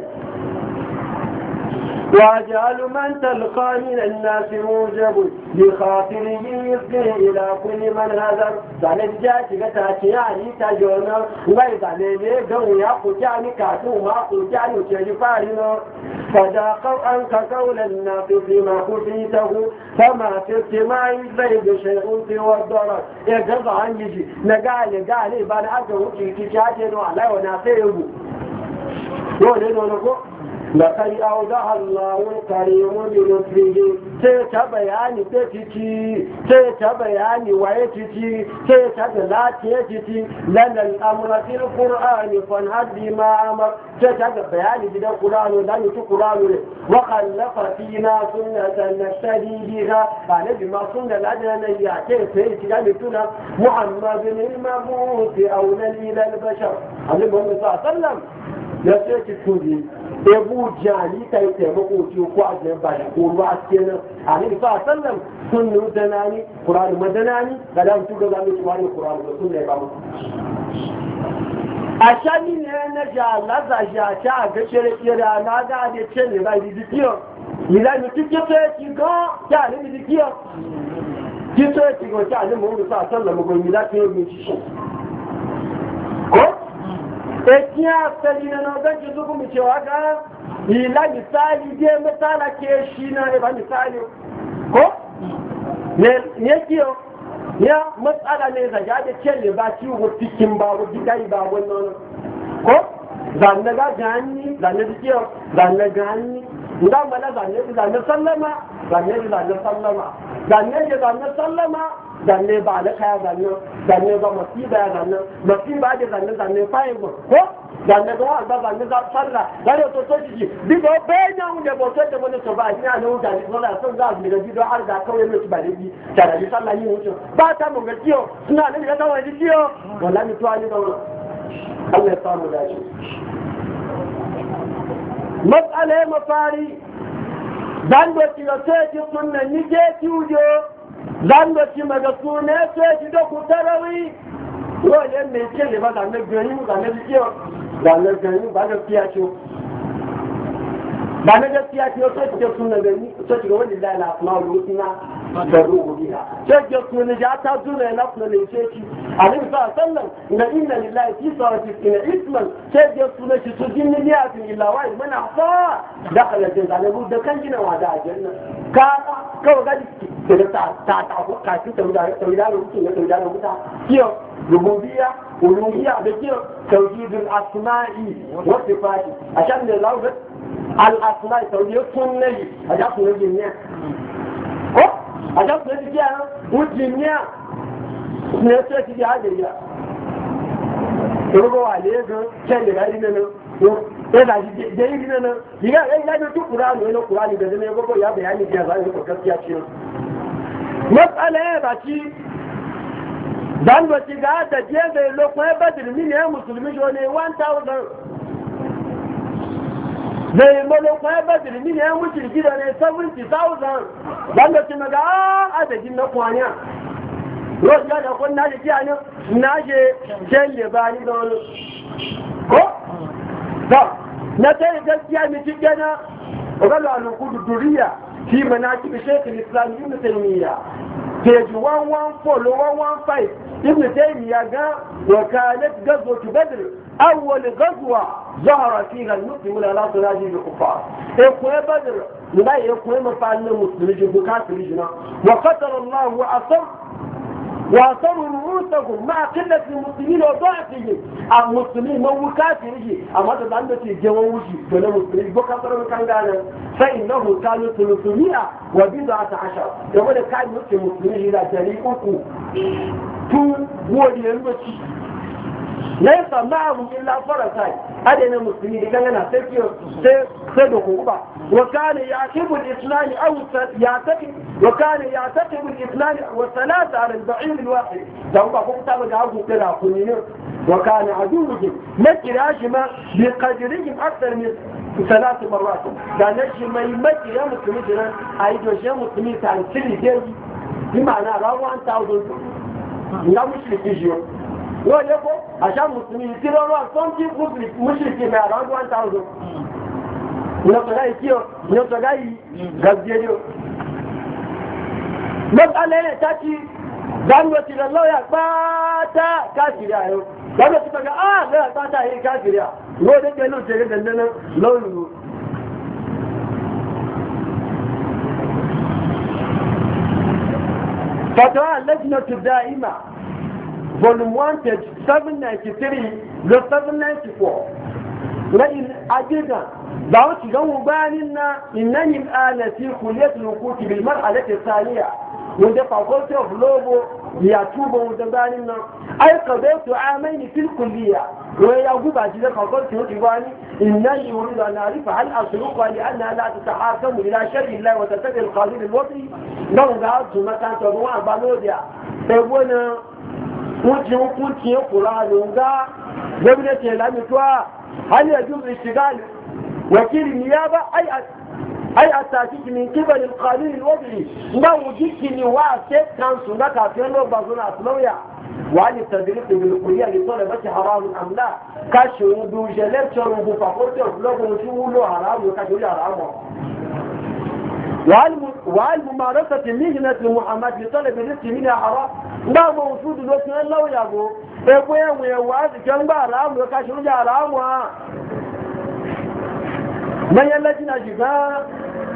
وأجعل من تلقى من الناس موجب بخاطره يسقي إلى كل من هذا زعلت جاتي قتاتي يعني تجونا وإذا ليه قوي يأخذ يعني كاتو ما أخذ يعني وتجفارنا فذاقوا عنك قول الناس فيما خفيته فما في اجتماع البيض شيء سوى الضرر يجب عن يجي نقال قال إبان أجه كي تشاجن وعلى وناسيه يقول لك لقد أوضح الله الكريم بلطفه سيتبياني تتتي سيتبياني ويتتي سيتبلاتي تتي لنا الأمر في القرآن فانهد بما أمر سيتبياني بدا القرآن ولن تقرآن وخلف فينا سنة نقتدي بها قال بما سنة لدينا يعتي سيتجمتنا محمد المبعوث أولى إلى البشر عليه محمد صلى الله عليه وسلم يسيتي تودي ebu jani ta yi taimako ce ko a jiyan ba da koruwa a cikin nan a ne fa sallan sun nu danani qur'ani madanani ga da mutu ga zamu tuwa ne qur'ani ba sun ne ba mu a shani ne na ja laza ja ta ga shere kira na ga da ce ne ba di dikiyo ila ni tike ce ki go ta ne di dikiyo ki ce ki go ta ne mu sa sallan mu go mi da ke mi ci ko eki asali na nan ji zuku mu cewa ga ila misali je misala ke shi na ne ba misali ko ne ne kiyo ya matsala ne da ya ce ne ba ci wo cikin ba wo gidai ba wannan ko zanna ga gani zanna kiyo zanna gani nda mala zanna zanna sallama zanna zanna sallama zanna zanna sallama zanne ba da kaya zanne zanne ba masiba ya zanne masiba da zanne zanne fayin ko zanne ba ba zanne za falla da to to ji bi ba benya unde bo to da wani to ba ina da wuta ne so sun za su daga bido har da kawai mai ba da bi tare da sallah yin wuce ba ta mun ga kiyo suna da ga tawa ji kiyo wallahi to ani da Allah ya samu da shi mas'ala mafari dan da kiyo sai ji sunna ni je kiyo zan da ci maga sune sai ji da ku tarawi wani mai ce ne ba zan da gani mu zan da kiyo zan da gani ba da fiya ce ba na gaskiya ce sai ji sunna gani sai ji wani da la asma'ul husna da rububiyya sai ga kuma ja ta zuna na kuma ne ce ki annabi sallallahu alaihi wasallam inna inna lillahi tis'ati inna isman sai ga kuma shi su jinni ne a cikin illa wai mana fa dakhala janna da kan gina wa da aljanna ka kawai ga da ta ta ta ko ka ci tauda tauda rubutu ne tauda rubuta kiyo rububiyya uluhiyya da kiyo tauhidul asma'i wa sifati ashan da lawa al asma'i tauhid sunni a da kuma jinniya ko a da kuma jinniya mujinniya ne sai ki da hadiya rubo wale ga kan da gari nan ko da shi da yi nan diga ai da duk Qur'ani ne Qur'ani da ne gogo ya bayani da zai ko gaskiya ce mas'ala ya baci dan wace ga da je da lokacin badr min ya musulmi jo ne one thousand zai mo lokacin badr min ya mushriki da ne seventy thousand dan wace maga adadin na kwanya roja da kun naje kiya ne naje jelle ba ni don ko da na sai gaskiya mi cikena ogalo alukudu duriya fi manaki bi shaykh al-islam ibn taymiyyah page one one four to one one five ibn taymiyyah ga wakalat ghazwat badr awwal ghazwa ظهر فيها المسلمون لا تناجي بالكفار ايه بدر لا يكون مفعل المسلمين بكافرين وقتل الله واصر واصروا رؤوسهم مع قلة المسلمين وضعفهم المسلمين مو كافرين أما هذا عندك جووجي دون المسلمين بكثر من كان قال فإنه كانوا ثلاثمائة وبضعة عشر يقول كان المسلمين إلى جريئكم تو ولي المسلمين ليس معهم إلا فرسان هذا المسلمين كان لنا سيد حقوبة وكان يعتقد الإثنان أو يعتقد وكان يعتقد الإثنان والثلاثة على البعير الواحد فهو فقط بقى كلا كنين وكان عدوهم مكر هاشما بقدرهم أكثر من ثلاث مرات كان هاشما يمكر يا مسلمين أيضا يا مسلمين كان كل جيد بمعنى راوا أن تعودوا لا مشرك يجيو wọ́n yẹ kó àṣà mùsùlùmí tí lọ́rọ̀ àtọ́ntí mùsùlùmí mẹ́ around one thousand ìyọ̀tọ̀gá yìí kí ọ ìyọ̀tọ̀gá yìí gàbíyẹ́dẹ́ o mọ́tàlẹ́ ẹ̀ tàbí gbàgbọ́tì lọ lọ́yà pátá káàkiri àyọ gbàgbọ́tì pẹ̀lú àà lọ́yà pátá yìí káàkiri à wọ́n dé pẹ̀lú òṣèré dandan lọ́rùn فتوى اللجنة الدائمة volume one page seven ninety-three to seven ninety-four لئن أجدا دعوت جو باننا إنني الآن في كلية الوقوت بالمرحلة الثانية وده فقلت أفلوبه يتوبه ودباننا أي قضيت عامين في الكلية ويقول أجدا فقلت وتباني إنني أريد أن أعرف هل أسلقها لأنها لا تتحاكم إلى شر الله وتتبع القانون الوطني لو قعدت مكان تضوع بانوديا تقولنا wuce hukunci ya kula da gwamnati lamituwa hal ya juzu ishtigal wakili ya ba ai a tafi min kibar alqanun alwadi ba wujiki ni wa state council da kafin lo ba suna lauya wa ni tadriq bil kulliyah li talabati haram am la kashi wudu lecture bu faculty of law ko shulo haram ka shulo haram والممارسة مهنة المحاماة لطلب الرزق منها حرام لا موجود الوقت الله يابو يبويا ويواد كان بارام وكاشر جارام من يلجنا جفاء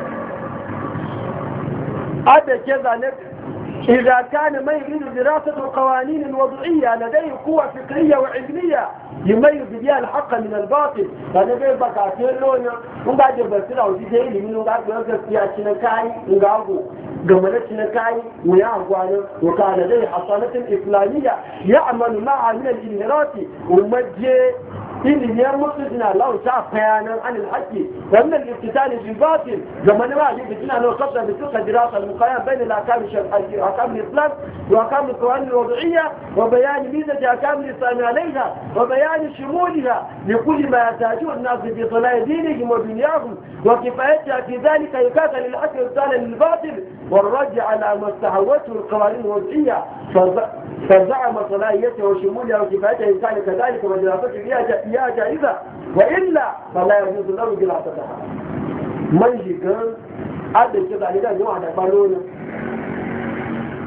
هذا كذا إذا كان ما يريد دراسة القوانين الوضعية لديه قوة فكرية وعلمية يميز بها الحق من الباطل هذا بيبقى كثير لونه وبعد يبصر أو تجيلي منه بعد يبقى فيها شنكاي وقابو قملت شنكاي ويعقوانا وكان لديه حصانة إسلامية يعمل معها من الإنهارات ومجي إن يمسجنا لو شاف بيانا عن الحق ومن الافتتان بالباطل زمن ما يجبنا لو قصد بسوق دراسة المقايم بين الأحكام الشرعية وأحكام الإسلام وأحكام القوانين الوضعية وبيان ميزة أحكام الإسلام عليها وبيان شمولها لكل ما يحتاجه الناس في صلاح دينهم ودنياهم وكفايتها في ذلك يكاثر للأكل الثاني للباطل والرد على ما استحوته القوانين الوضعية فزعم صلاحيته وشمولها وكفايتها إن كان كذلك ودراستها فيها جائزة وإلا فلا يجوز له دراستها من جيكان هذا الشيء على ذلك نوع بالونه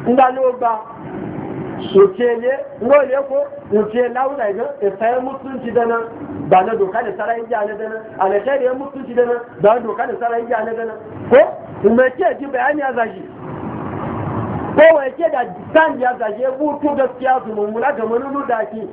nga lo gba òkèlè ngole ko òkè launa ga sai mutunci dana ba na doka da sarai ja na dana alkhairi ya mutunci dana ba doka da sarai ja na dana ko me ce ji bayani a zaji ko wai ce da san ya zaje butu gaskiya su mun mula ga manunu da ki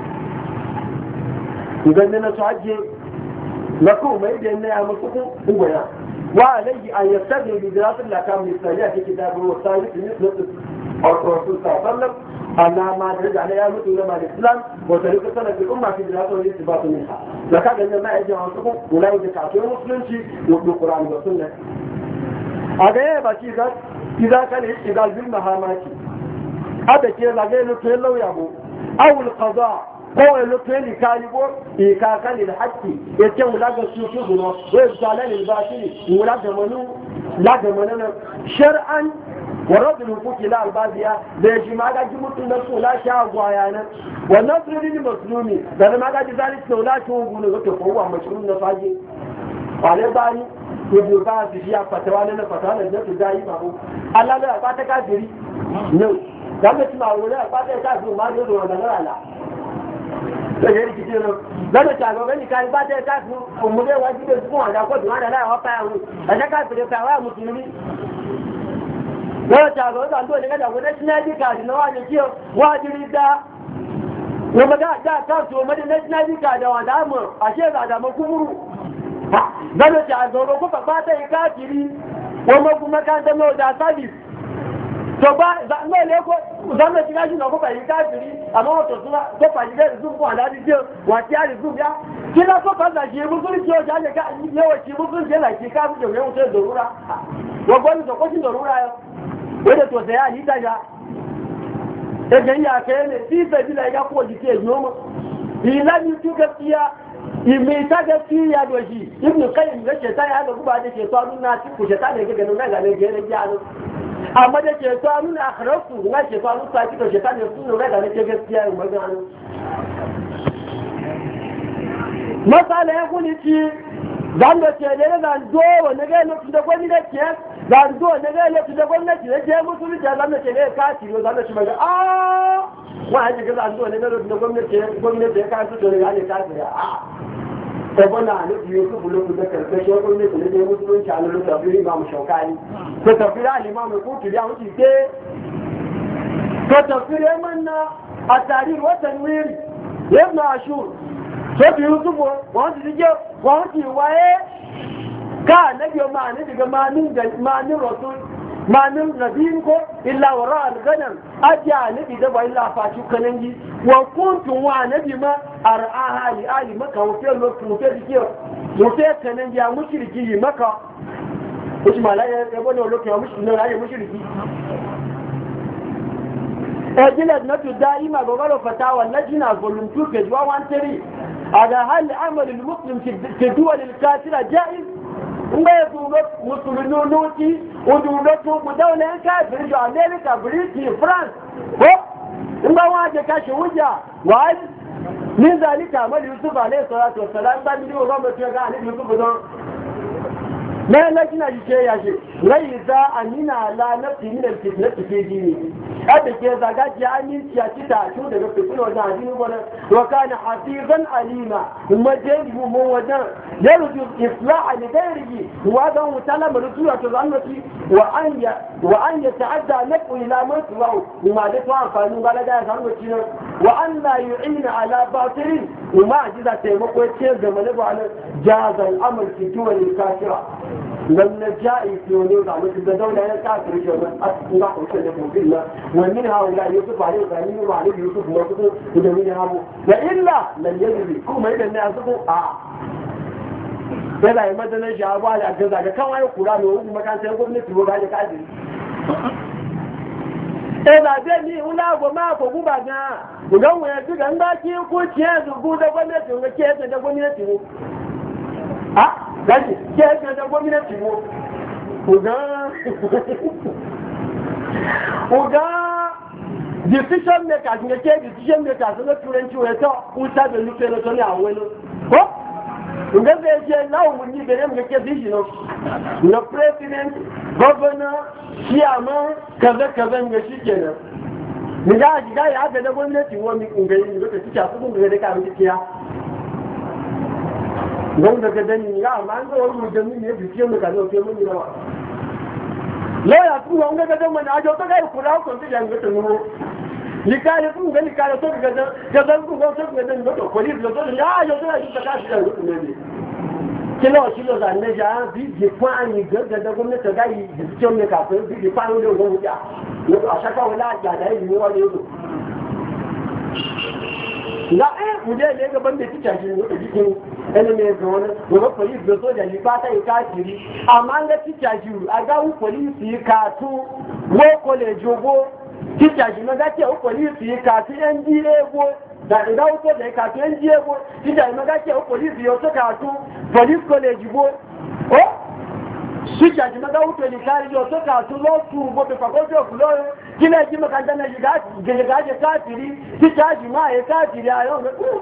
idan na so aje na ko mai da ne ya muku ku goya wa alayhi an yastabi bi dirasatil lakam lisaniya fi kitabu wa salih nisbat الرسول صلى الله عليه وسلم أن ما درج عليه أمة علماء الإسلام وطريقة سنة الأمة في دراسة والاستفاضة منها لكن أن ما يجب أن تكون ولا يوجد تعطيه مسلم شيء يقول القرآن والسنة هذا يبقى إذا إذا كان الاشتغال بالمهامات هذا كيف لقيه لطيل يابو أو القضاء هو لطيل كالبو إيكاكا للحق يتم لقى السيوطيقنا ويبتالان الباطل ولقى منو لقى منو شرعا ورد الوقوف إلى البادية بيجي ما قد جمت النسو لا شاء غوايانا والنصر للمسلومي لأن ما قد ذلك لا شاء غوايانا فهو مشروع نفاجي وعليه باني يبدو بعض الشيء فتوانا فتوانا النفس دائما الله لا أبعد كافري نو لما تسمعوا لا أبعد كافر ما يدعو ولا لا لا lẹ́yìn kìí lọ lọ́dọ̀ tí àgbọ̀gbẹ́ ní kárí bá tẹ́ káàkiri òmùdé wájú lè fún ọ̀dà kọ́dù wọn àdáyà wọ́n pa ẹ̀hún ẹ̀jẹ̀ káàkiri pé àwọn mùsùlùmí lọ́dọ̀ tí àgbọ̀gbẹ́ tó ní kẹ́jà wọ́n national id card náà wà ní kí wọ́n á dirí dá wọ́n mọ̀ dáa káàkiri ọmọdé national id card àwọn àdámọ̀ àṣẹ àdàmọ̀ kúmúrú lọ́dọ̀ tí àgbọ̀gbẹ́ kó pàpá tẹ́ káàkiri wọ́n mọ̀ fún mẹ́káńtẹ́ mẹ́ọ̀dà service tọba ìgbàlẹ̀ ẹ̀kọ́ ìgbàlẹ̀ tí kájú náà kó pàyí káàkiri àmọ́ ọ̀tọ̀ tó pàyí lẹ́rìí zoom fún àdájí tí wà tí a rí zoom yá kí lọ́sọ́ pàtàkì ṣe ibùsùn tí ó jáde yẹ́wọ̀ tí ibùsùn tí ó láìsí káàkiri òun yẹ́wọ̀ tó dòrúra wọ́n gbọ́ ní sọ̀kọ́ sí dòrúra yọ ó lè tọ̀sẹ̀ yá yìí dájá ẹgbẹ̀ yìí àkẹ́lẹ̀ tí ìfẹ́ ìbílẹ̀ ẹ̀yà kó òjì tí èyí ó mọ́ ìlànà tí ó gaskiya ìmì ìta gaskiya doshi ibùn kayyìn ga ṣẹ̀tá ya ga gúbà da ṣẹ̀tọ́ nuna tí kò ṣẹ̀tá ne gẹ́gẹ́ nuna gane gẹ́rẹ́ jẹ́ amma da ke to nuna akhirasu na ke to nuna saki to shetan ne sun nuna da nake gaskiya in magana masala ya kuni ci dan da ke da dan do ne ga lokacin da gwani da ke dan do ne ga lokacin da gwamnati ne je musulmi da dan da ke ne ka ci dan da shi maga ah wa haji ga dan do ne ga lokacin da gwamnati gwamnati ya ka su to ne ga ne ka ci ah sabona ne biyo ku bulo ku da karkashin gwamnati ne da musulunci a lokacin da bai ba mu shaukani ko tafira al-imam al-qurtubi ya wuce ke ko tafira manna at-tarikh wa tanwir ibn ashur so bi yusuf wa ji je wa ji waye ka nabi ma ne daga manin da manin rasul manin nabiyin ko illa wara al-ghanam aja nabi da ba illa fashi kanangi wa kuntum wa nabi ma ar'aha li ali maka wa fi lokacin fi dikiyo to sai kanangi ya mushriki maka kuci mala ya yabo ne lokacin mushi ne rayi mushriki ajilat natu daima gogalo fatawa lajina volume two page one thirteen ada hal amal al muslim fi duwal al kafira jaiz ngbe dulo musulmi noti odulo to mudawle kafir jo America Britain France ko ngba waje kashi wuja wa min zalika amal yusuf alayhi salatu wassalam ba mi go ba to ga ali yusuf don na lajina jike ya ce rai za a nina ala nafsi min al-fitnati fi dini hada ke zaga ji aminci a cita to daga fitna wajen addini bane wa kana hafizan alima kuma jeli mu wajen yarju islah li ghairihi wa dan mutala marjuwa to zannati wa an ya wa an yata'adda nafu ila man tuwa kuma da to amfani ga da zannati ne wa an la yu'ina ala batilin kuma ajiza taimako ce ga malaba jaza al-amr fi duwal al-kafira لما جاء في ونيوز عم تبدأوا لنا كافر جماعة أصبح وسلم بالله ومن هؤلاء يوسف عليه وغنيه وعليه يوسف موقفه ومن هؤلاء وإلا لن يجري كما إذا الناس آه هذا مثلا جابوا على الجزاء كما يقول له مكان سيقول نسبه هذا كذي إذا بني هنا وما فوق بعدنا ولو يجد أن باقي يقول شيء زبون ده قلنا شو كيف ده قلنا شو ah gaji ke ga da gwamnati mo uga uga decision makers ne ke decision makers na turanci wa to un ta da nufe na to ne awelo ko nga zai je lawo mun yi gare mu ga ke bishi no na president governor chairman kaza kaza ga shi kenan ni ga ji ga ya ga da gwamnati wani kungai ne da kike su kun da ka rubuta kiya don daga dani ya amma an ga wani jami'i ne bishi mu ka zo ke mun da lawyer ku wanga ga dan mana ajo to ga kula ko ta janga to no likale ku ga likale to ga dan ga dan ku ga to ga dan to police lo to ya ajo to ya ta ka shi da ku ne kilo kilo da ne ja bi bi kwa ni ga ga da gwamnati ga yi bi to ne ka ko bi bi kwa ne go ja no a shaka wala ja da yi wa ne zo la eh mu je ne ga bande ti ta shi ne jikin ẹni mi gan ọ́nà wọ́n pọ̀lísì lọ sójà ní pátá ìkáàkiri àmá ń lẹ́ tíjà jù agáwù pọ̀lísì kàtún wó kọlẹ̀jì owó tíjà jù náà gájẹ́ ó pọ̀lísì kàtún ẹnjí ewó ìdáwó sójà kàtún ẹnjí ewó tíjà jù náà gájẹ́ ó pọ̀lísì yọ kàtún pọ̀lísì kọlẹ̀jì wó ó tíjà jù náà gáwù pẹ̀lú kárí yọ kàtún lọ́sùn gbogbo pàkójọ́ òkú lọ́rọ̀ kí lẹ́ jí mọ́kàndá náà gẹ̀gẹ̀gájẹ́ káàkiri tíjà jù náà yẹ káàkiri ayọ́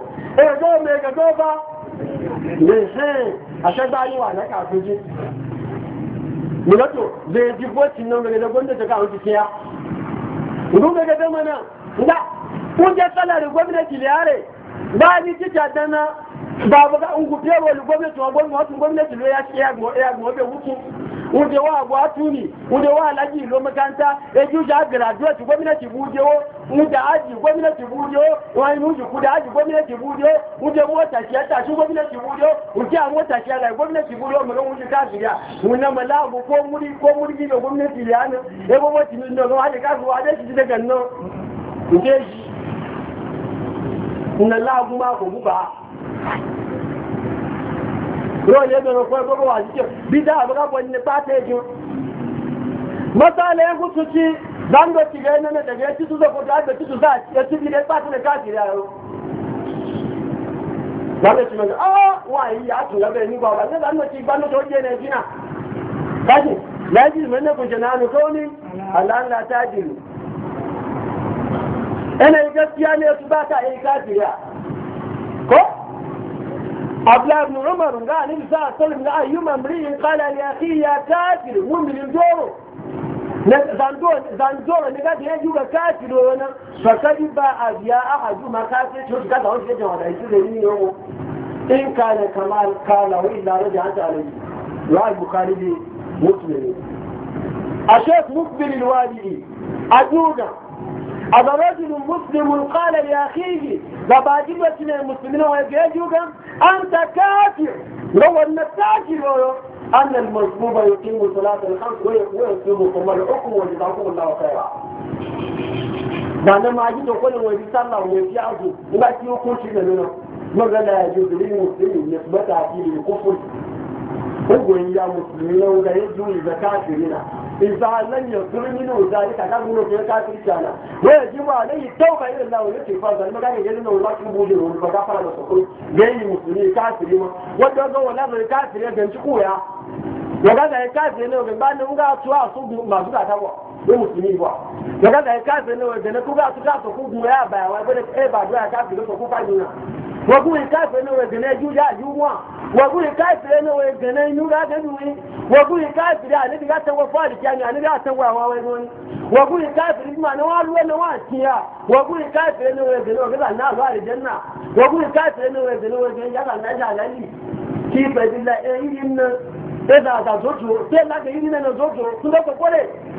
lẹ́sẹ̀ àṣẹ́gbáyíwà lẹ́kà àtójí ìlọ́tò lè jí bọ́ọ̀tì náà gẹ̀gẹ̀ gbọ́ndẹ̀ tẹ́kà àwọn ti fi ya ìlú gẹ̀gẹ̀ mọ́nà ńlá oúnjẹ sálàrí gómìnàtì lè ààrẹ bá ní títà dáná bàbá ngùpẹ́ wọlù gómìnàtì wọn gómìnàtì ló yá sí ẹgbùn ọbẹ̀ wúkú wunde wa abu atuni wunde wa alaji lo makanta eju ja graduate gwamnati bujewo wunde aji gwamnati bujewo wani muji kuda aji gwamnati bujewo wunde mota shi ta shi gwamnati bujewo wunde a mota shi ala gwamnati bujewo mu ga wunde ka shiga wunna malabu ko muri ko muri gi gwamnati ya ne e bo moti no no hade ka zuwa da shi daga no wunde shi wunna labu ma ko buba yóò lè bẹ̀rẹ̀ fún ẹgbẹ́ wà jíjẹ́ bí dáa bọ́ kápọ̀ ní pàtẹ́ ẹjọ́ mọ́sálẹ̀ ẹgbẹ́ tó tí dáńgọ́ ti rẹ̀ ẹ̀nà tẹ̀gẹ́ títú sọ́kọ̀tọ̀ àgbẹ̀ títú sáà ẹtí bí lẹ́ pàtẹ́ lẹ́ káàkiri àrùn lábẹ́ tí mẹ́rin ọ́ wọ́n àyí àtúnlábẹ̀ nígbà ọ̀gá nígbà náà ti gbánú tó jẹ́ nàìjíríà káàkiri láìjí mẹ́nẹ́kùn jẹ̀ náà nìkọ́ ní àlàńlá tájìlì ẹnà ìgẹ́ tí a ní ẹtú bá ká èyí káàkiri à kọ́ Abdullah ibn Umar ga Annabi sallallahu alaihi wasallam ayyuma mri'in qala li akhi ya kafir mu'min doro zando zando ne ga ya juga kafir wana fakadi ba abiya ahadu ma kafir to ga da wani jama'a da shi da ni yo in kana kamal kala wa illa raja'at alayhi wa al-bukhari bi muslim ashaf mukbil al-wadi ajuda هذا رجل مسلم قال لأخيه لباجبة المسلمين ويجوغا أنت كافر لو أن التاجر أن المظلوم يقيم صلاة الخمس ويصوم الحكم وجزاكم الله خيرا لأن ما أجد أقول ويصلى الله ويفعله لما يكون شيء منه ماذا لا يجوز للمسلمين يثبت عتيل الكفر هو يا مسلمين ولا يجوز زكاة لنا إذا لم يصر منه ذلك كان في كافر كان ويجب عليه التوبة إلى الله والاستغفار لما كان يجد أنه لا تبوده فكفر الرسول جاي المسلمين كافرين وجزوا ولا الكافر يجنشقوا يا وكذا الكافر إنه بعد أن قال سواء صوب ما سواء تبوا المسلمين بوا وكذا الكافر إنه إذا كوجا سواء تكون مياه بوا ويقول إيه بعد ذلك كافر تكون فاجنا وقول الكافر إنه إذا جوجا جوا وقول الكافر إنه إذا ينوجا جنوي وقول الكافر يعني إذا توا فارق يعني يعني إذا توا هو وين وقول الكافر إذا نوال ولا نواتيا وقول الكافر إنه إذا كذا الناس على الجنة وقول الكافر إنه إذا إذا يلا نجا لي كيف إذا إيه إن إذا تزوجوا تلا كيف إن نزوجوا كذا تقول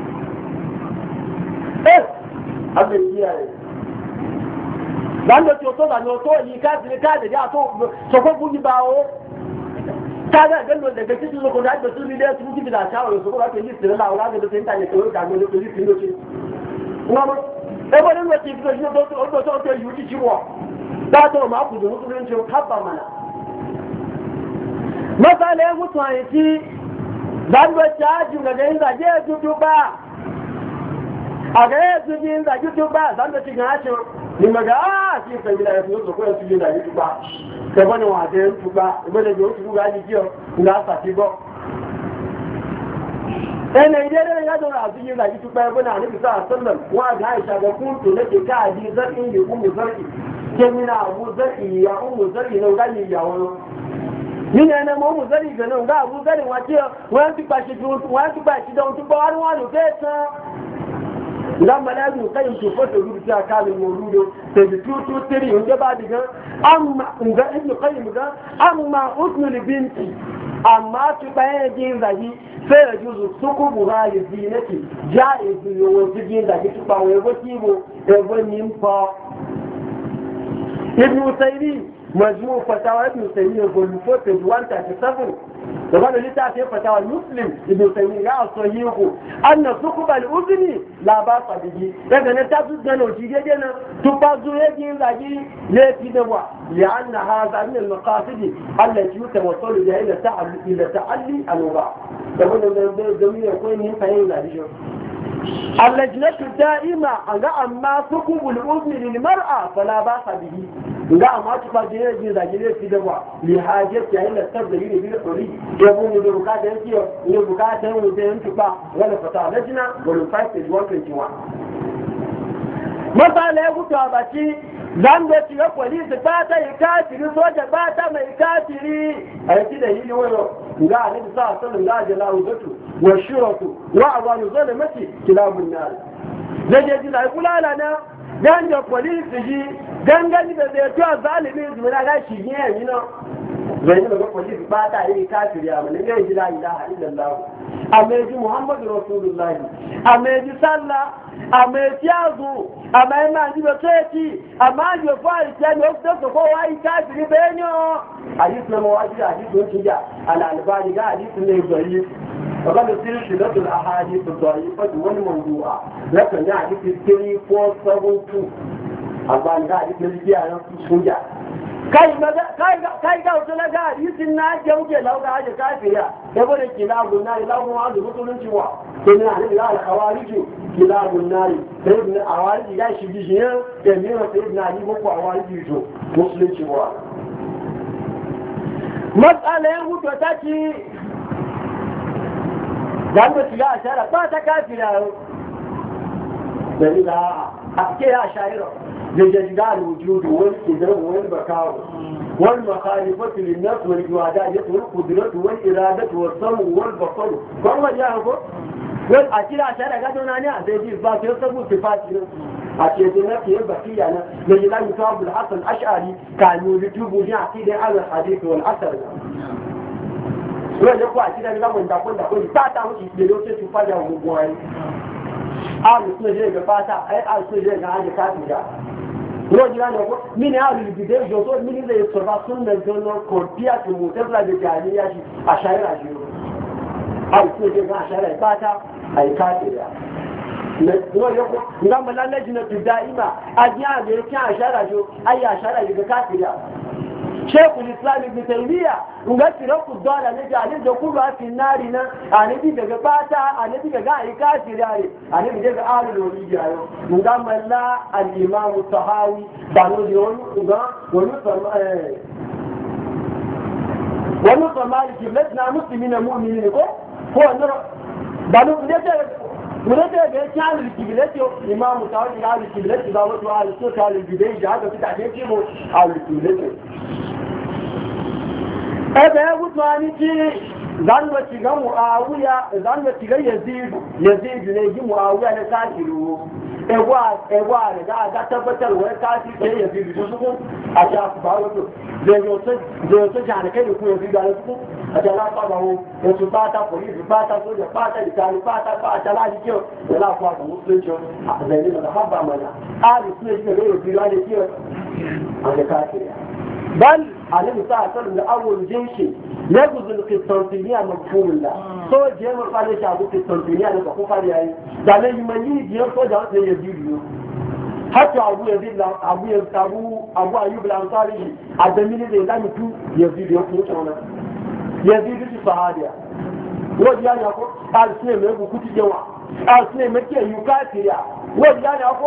إيه هذا الشيء lando tí ó tó dàní ọ̀tọ́ yìí káàkiri káàkiri àtọ́ sọ̀kọ́ fún yíba ó káàkiri àgbẹ̀lú ẹ̀dẹ̀gbẹ̀ títí lókòó láti gbẹ̀tú ní ilé ẹ̀tún fún jìbìtà àṣà ọ̀rọ̀ sọ̀kọ́ láti ní ìsìnlẹ̀ láwọn láti lókè níta ìyẹ̀kọ̀ lókè àgbẹ̀ lókè lókè lókè ńlọmọ ẹgbẹ́ nínú ẹ̀tì ìfẹ́ ọdún tó tó yìí títí wọ̀ dáadọ́ máa kùdù ní kúrò ní kábà mànà mọ́sálẹ̀ ẹ̀gùtù àyè tí gbàgbẹ̀ ṣáájú gẹ̀gẹ̀ ìgbàjẹ́ ẹ̀dúdú bá àgẹ́ ẹ̀dúdú ìgbàjúdú bá gbàgbẹ̀ ti gàn á ṣe ni maga ah shi sai bila ya so ko su da yi tuba sai bane wa da tuba ibe da jo tuba ji kiyo nga sa ti bo ene ide da ya do ra su yi da yi tuba ibe na nabi sallam wa ga Aisha ga kun to nake ka ji zaki yi ummu zaki ke mina abu zaki ya ummu zaki no ga ni ya wono nínú ẹni mọ́ mú sẹ́rì ìgbẹ̀nà ń gbá àbú sẹ́rì wọn tí wọ́n ti pàṣẹ tí wọ́n ti pàṣẹ tí wọ́n ti gbọ́ wọ́n wọ́n lò fẹ́ tán ìdámọ̀lẹ́ ẹ̀rùn kẹ́yìn tó fọ́tò lórí tí a ká lè mọ̀ olúdo tẹ̀sí tí ó tó tẹ́rì oúnjẹ bá di gan ǹgá ẹ̀sùn kẹ́yìn gan àmà òsùn lè bí ntì àmà tó bá yẹn di ìzàgí fẹ́rẹ̀ ju sókò bùrá lè fi nẹ́tì já èdè owó tó di ìzàgí tó pa àwọn ẹgbẹ́ tí ìbò ẹgbẹ́ ní ń pọ̀ ibn Usaymin مجموع فتاوى ابن تيمية فوليوم أربعة page one thirty-seven وقال لي تعرف فتاوى المسلم ابن تيمية قال صحيح أن ثقب الأذن لا بأس به إذا نتابع جنو تيجينا تبازو يجين لاجي لا تدوا لأن هذا من المقاصد التي يتوصل بها إلى تعلي إلى تعلي الوضع تقول إن الجميع يكون ينفعين لا يجوا اللجنة الدائمة أما ثقب الأذن للمرأة فلا بأس به ga amma ci ba jire jin da jire fi da ba li hajat ya illa tabda yiri bi tsori ya bu mu da bukata yake ne bukata mu da yanki ba wala fata lajina volume five page one twenty-one masala ya gutu abaci zan da ci ga police ba ta yi kafiri soja ba ta mai kafiri ai ci da yili wayo ga annabi sallallahu alaihi wasallam ga jalahu zatu wa shuratu wa awanu zalimati kilabun nar laje ji la kulala na dan da police ji gangani da zai tuwa zalibi zumuna ga shi ne yi nan zai daga police ba ta yi kafiri a mani ga yi la ilaha illallah a mai ji muhammadu rasulullah a mai ji sallah a mai tiyazu a mai ma ji ba tsoci a ma ji fari ta ne wasu tafi kowa yi kafiri bai ne hadis na mawaji hadis don shiga al'albani ga hadis ne zai وقال سير شدة الأحاديث الضعيفة والموضوعة لكن يعني في ثلاثة أربعة سبعة اثنين أبان قاعد يتنجي أنا سوجا كاي ماذا كاي كاي قال سلا قاعد يسنا جوجي لو قاعد كافيا يقول كلاب النار لو ما عنده بطل انتوا كنا يعني لا الخوارج كلاب النار سيدنا الخوارج جاي شجيجين جميع سيدنا علي بكو خوارج يجوا مسلم شوا مسألة يقول تاتي لأنه تجاه أشارة ما تكافر دليل أحكي أشائره لجدال الوجود والقدرة والبكاء والمخالفة للنفس والإرادات والقدرة والإرادة والصم والبصر كما جاءكم والأشياء أشارة قدروا نعنيها سيدي إثبات يصبوا صفاتنا أشياء في البقية أنا لجدال مصاب الحسن الأشعري كانوا يجيبوا جاء على الحديث والأثر wọ́n lè kó àti ẹni láwọn ìdàkọ́ ìdàkọ́ yìí pátá ó ti gbèrè ó tó ti fájà gbogbo ẹ̀ alùpùpù ìṣe ìgbẹ́ pátá alùpùpù ìṣe ìgbẹ́ àjẹ káàkiri wọ́n jẹ́ láti ọkọ́ mí ní alùpùpù ìjọ tó mí nílé ìsọ̀rọ̀ súnmọ̀ ìjọba kò bí àti mú tẹ́fúlà lè jẹ́ àníyá sí àṣàyẹ̀rà jù alùpùpù ìṣe ìgbẹ́ àṣàyẹ̀rà pátá àyíkáàkiri wọ́n yọ kó ngámbà lálẹ́jì náà ti dá ìmà ajé àgbẹ̀ kí àṣàyẹ̀rà jù ayé àṣàyẹ̀rà jù káàkiri شيخ الإسلام ابن تيمية ونقص رفض الدولة نجي عليه جو كله في النار أنا دي بقى باتا أنا دي بقى إكاسي داري أنا دي بقى آل الوليد أيوه نقام الله الإمام الطحاوي بانو ديون ونصر ونصر مالك لسنا مسلمين مؤمنين هو نرى بانو ولكن كان الكبلات إمام متعود على الكبلات دعوته على الصوت على البداية جهاز في تعديل كيمو على الكبلات هذا يقول مانيكي زانوة تيغا معاوية زانوة تيغا يزيد يزيد نيجي معاوية نساكلو ewa ewa ne da ga tabbatar wai kafi sai ya fi su su a sha su ba wato da yo ta da yo ta jana kai ku ya fi da su a da la ba bawo ya su ba ta police ba ta soja ba ta itali ba ta ba ta la ji da la kwa da musulunci a da ne da habba mana ali su ne da ya fi da ji a da kafi بل عليه الصلاة والسلام أول جيش يجوز القسطنطينية مفهوم الله سو جيم قال شعب القسطنطينية أنا بقول قال ده يمني جيم سو ده يزيد حتى أبو يزيد أبو يزيد أبو أبو أيوب الأنصاري أدمني ذي لا يتو يزيد يوم كنا يزيد في الصحابة وجاني أكو أرسل من بكتي جوا أرسل من كي يكاتيا وجاني أكو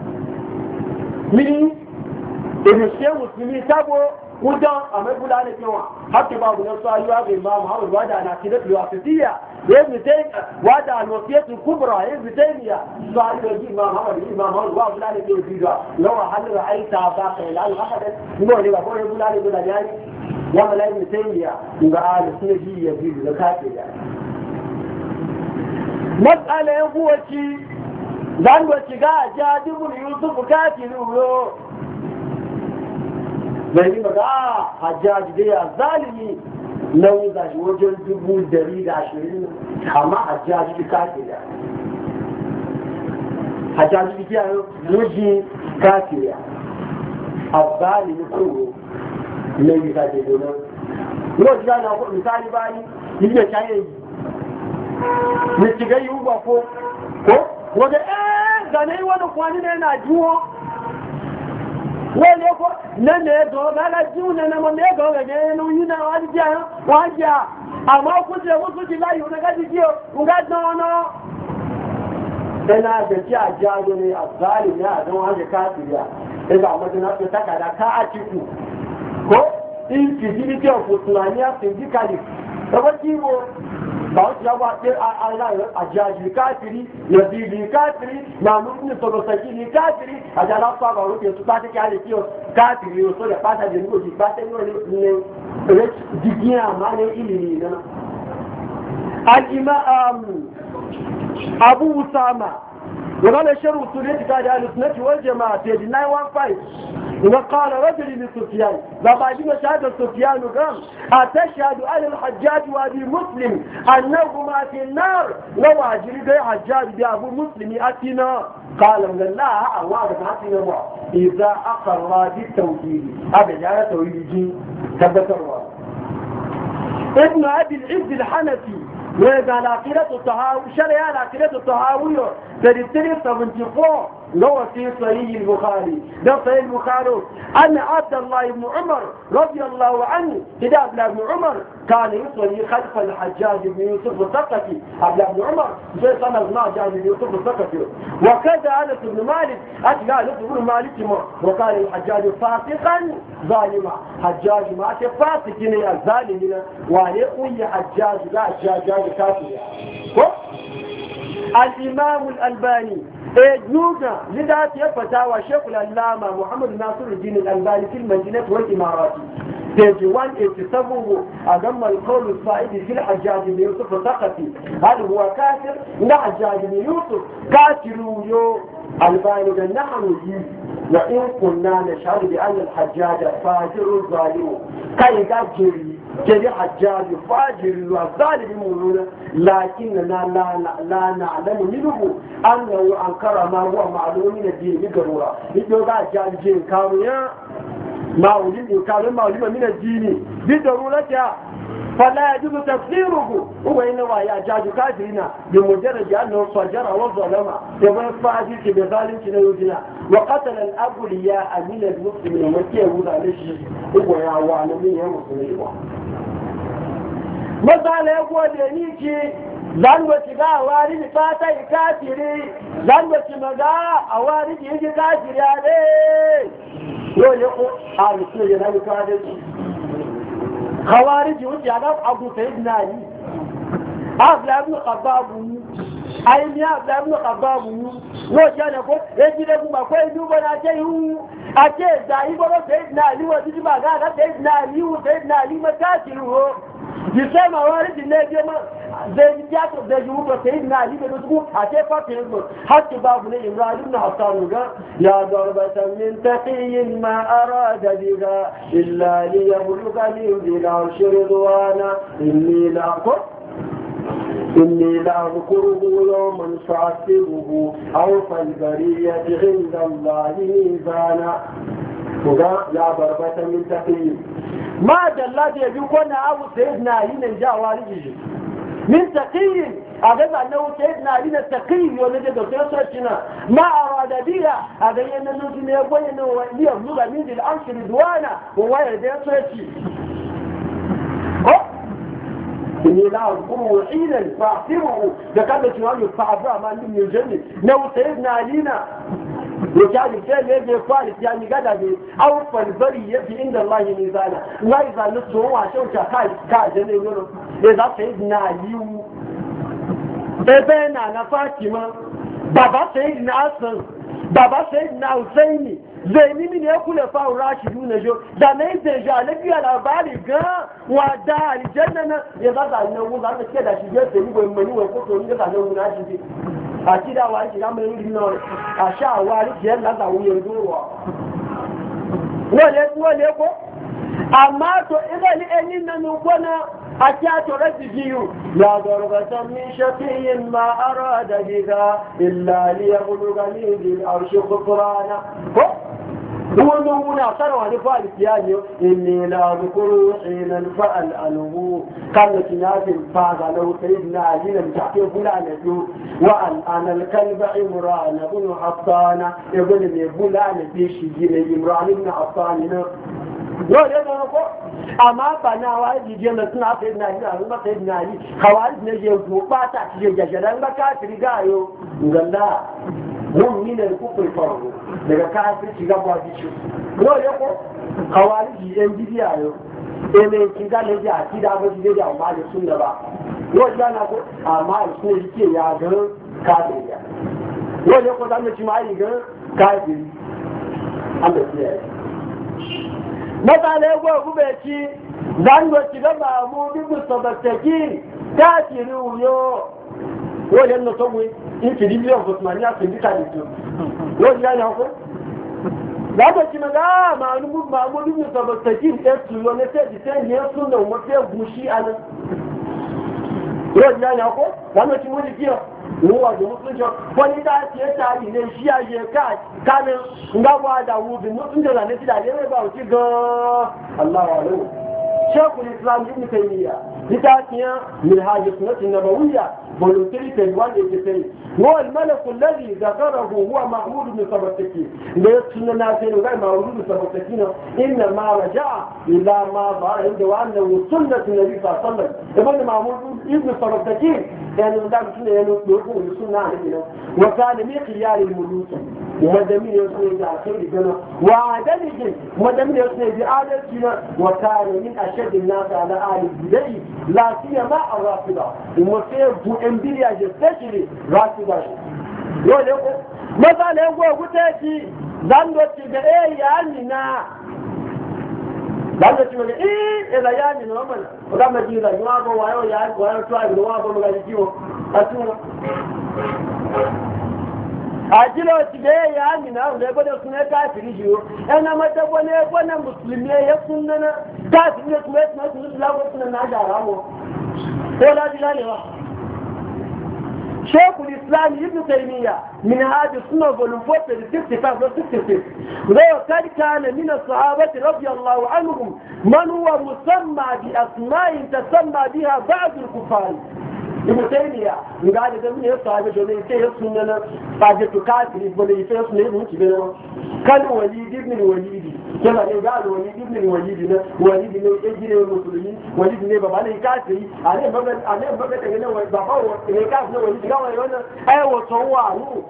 مني ìrìnṣẹ́ mùsùlùmí sábò kúdán àmẹ́bùlá ní kí wọn hàtí bá bùnà sọ ayé wáfẹ́ ìmá muhammadu wádà àná kí lẹ́tùlù àfẹ́síyà wádà àlọ́fíẹ́tù kúbùrà ìbìtẹ́nìyà sọ ayé wájú ìmá muhammadu ìmá muhammadu wà bùnà ní kí o fìdá lọ́wọ́ hàlùrà àìsà àbá kẹrẹ lánàá àkàdẹ́ nígbà wọlé wà fọ́nrẹ́ bùnà ní gbọdà ní ayé ya malayin tayyiya ga ahli sunni ya bi da kafira mas'ala ya kuwaci zan go shiga jadibul yusuf kafiru yo zai ba ga hajjaji da ya zalimi nan ga wajen dubu dari da ashirin amma hajjaji kafira hajjaji kiya yuji kafira الظالم كله من يساعدونه لو جاءنا أقول مثال باي يجي شيء نتيجة يوبا فو فو وده إيه زاني وانا قواني نحن جوا wọ́n kọ́ lẹ́nà ẹ̀gọ́ lára jíun nẹ́nà mọ́ ní ẹ̀gọ́ rẹ̀ gẹ́gẹ́ ní yínà wọ́n jẹ́ wọ́n jẹ́ àmọ́ kúrò wọ́n tó ti láyé òun gẹ́gẹ́ jí o nga dán ọ́nà ẹ̀nà àgbẹ̀tí àjá lórí àgbáàlì ní àdánwò àjẹ́ káàkiri à ẹgbẹ́ àwọn ọmọdé náà fi tákàdá káàkiri kó infidelity of osmania syndically ẹgbẹ́ tí wo báwọn ti yàwó àti àjájì káàkiri yẹ̀bìlì káàkiri màmúrú ní sọ̀rọ̀sẹ̀kì ní káàkiri àjálá fún àwọn olóògbé tó pàtẹ́ káàkiri kí o káàkiri o sọ́dẹ̀ pàtàkì ní òjì pàtẹ́ ní ọ̀lẹ́ ilẹ̀ rẹ̀ dìgí àmà ní ilẹ̀ ìlú al-imam Abu Usama وقال شر سنتك على السنة والجماعة في تسعة مية وخمسة وقال رجل لسفيان لما جمع شهادة سفيان قام أتشهد على الحجاج وأبي مسلم أنهما في النار لو أجري بي حجاج بأبو مسلم أتنا قال من الله أعواد أتنا بعض إذا أقر بالتوحيد أبدا على توحيد ثبت الله ابن أبي العز الحنفي وقال عقيدة الطهاوي شرع عقيدة الطهاوي ثلاثة سبعة وسبعين لو في صحيح البخاري ده صحيح البخاري أن عبد الله بن عمر رضي الله عنه إذا عبد الله بن عمر كان يصلي خلف الحجاج بن يوسف الثقفي عبد الله بن عمر زي صلى الله عليه بن يوسف الثقفي وكذا أنس بن مالك أتقى أنس بن مالك وقال الحجاج فاسقا ظالما حجاج ما فاسقين يا الظالمين وعليه حجاج لا حجاج كافر الإمام الألباني اجنونا لذات يفتاوى شيخ الألامة محمد ناصر الدين الألباني في المدينة والإمارات page one eighty-seven أضم القول الصائد في الحجاج بن يوسف الثقفي هل هو كافر؟ لا حجاج بن يوسف كافر يو الباني نحن وإن كنا نشعر بأن الحجاج فاجر ظالم كي جري جري حجاج فاجر والظالم يقولون لكننا لا لا نعلم منه أنه أنكر ما هو معلوم من الدين بضرورة يقول حجاج جين كانوا يا ما وجد كانوا معلوم من الدين بضرورة فلا يجوز تفسيره هو إنما يحتاج كافرين بمجرد أنه صجر وظلم يبقى فاجر بظالم كنيوزنا وقتل الأبولياء من المسلمين وكي يقول عليه هو يعوان من المسلمين مثلا يقول لنيكي zanwaci ga a wari ni fata yi kafiri zanwaci maga a wari ni yi kafiri a ne yau ne ko a rufe yana yi kafiri خوارج وجه على أبو سيدنا علي أبلا ابن خباب أين أبلا ابن خباب وجانا قول يجي لكم أقول دوبنا أجيه أجيه زائب سيدنا علي وجي ما قال سيدنا علي وسيدنا علي مكاتله جسم خوارج النبي زي جاك زي جوب سيدنا علي بنسبه حتى فاتهم حتى بابنا إمران بن حسان يا ضربة من تقي ما أراد بها إلا ليبلغني بالعرش رضوانا إني لا أقول إني لا أذكره يوما فأحسبه أوفى البرية عند الله ميزانا يا ضربة من تقي ما جلاد يجوكونا أبو سيدنا علي نجا والجي من تقي أجد أنه سيدنا علينا التقي ونجد سيسرتنا ما أراد بها أجد أنه نجد يقول أنه ليبلغ من ذي العرش رضوانا وهو يدي سيسرتي إني لا أذكره حينا فأعصبه ذكرت شوال يتفعفع ما لم يجنن نو سيدنا علينا وكان الثاني يجي فارس يعني قد أوفى البرية عند الله ميزانا لا إذا نصره هو عشان كاي كاجن يقولوا إذا سيدنا علي بابنا أنا فاطمة بابا سيدنا حسن بابا سيدنا حسيني zai nimi ne kula fa rashidu na jo da ne zai ja lafiya labari ga wa da aljanna na ya za ta nan mu za ta ce da shi je sai ko mani wa ko to ni ga nan mu na shi a kida wa shi ga mai rin no a sha wa ri je la da wuye duwa wale wale ko amma to idan ni enin nan ko na a ta to rasijiyu la darbatan min shaqiyin ma arada biha illa li yablugha lil arshi qurana ko wani muna sarwa ne fa alkiyani inni la dhkuru hina fa'al anhu kan kinafin fa ga lahu sayyidina ali lam ta'ti fulana du wa an ana al-kalba imran ibn hattana ibn ne fulana bi shi ne imran ibn hattana yau ne da ko amma ba na wa jiye na suna sai na ni a sai na ni kawai ne je go ba ta je jajaran ba ka triga yo ngalla mun ni ne ku ku faru daga ka ci ga ba ji yau ne ko kawai ji en bidiya yo e me kin ga le ja ki da ba ji da amma da sunna ba yau ja na ko amma su ne ke ya ga ka triga yau ne ko da ne ci mai ga ka triga an da mutane gwa gube ci zan go ci gaba mu dubu sabataki ta tiri uyo wole no to wi in ti biyo ko mani a tin ka dito wole ya ko da to ci maga ma nu ma mu dubu sabataki ta tu yo ne te di te ne sun no mo te gushi ana wole ya ko da no ci mu di kiyo ruwa da mutunci wani da ce ta yi ne shi ya je ka kanin ngaba da wubi mutunci da ne da ne ba wuci ga Allah wa lahu shekul islam ibn taymiya litatiya min hajj sunnah nabawiyya voluntary page one eighty-three هو الملك الذي ذكره هو محمود بن سبكتكي ليسنا ناسين غير محمود بن سبكتكي إنما رجع إلى ما ظهر عنده وأنه سنة النبي صلى الله عليه وسلم ابن محمود بن سبكتكي يعني من دام سنة يقول السنة عنه وكان من خيار الملوك ومدمين يسنى على خير جنة وعدلهم ومدمين يسنى بعادل جنة وكان من أشد الناس على آل البداية لا سيما الرافضة ومسيب انبيريا especially rafida yau ne ko masala yango gute ci zan do ci ga eh ya ni na zan do ci ga eh ila ya ni no mana ko da ma ji da ni wa go wayo ya wayo to ai do wa go ga ji wo atu ajilo ci ga eh ya ni na ne ko da sunne ka firi jiwo ena mata ko ne ko na muslimi ya sunna na ka sunne kuma sunne la ko sunna na da rawo ko la dilale wa شيخ الإسلام ابن تيمية من هذه السنة فولوم fifty-five sixty-six وقد كان من الصحابة رضي الله عنهم من هو مسمى بأسماء تسمى بها بعض الكفار ابن تيمية قال إذا من الصحابة جزء يسننا بعد تكاثر يقول يسننا يسننا كان وليد ابن الوليد كما قال وليد ابن الوليد وليد من يجري المسلمين وليد من بابا الكافري عليه بابا عليه بابا تقولنا بابا الكافر وليد قال يقولنا أيوة صواره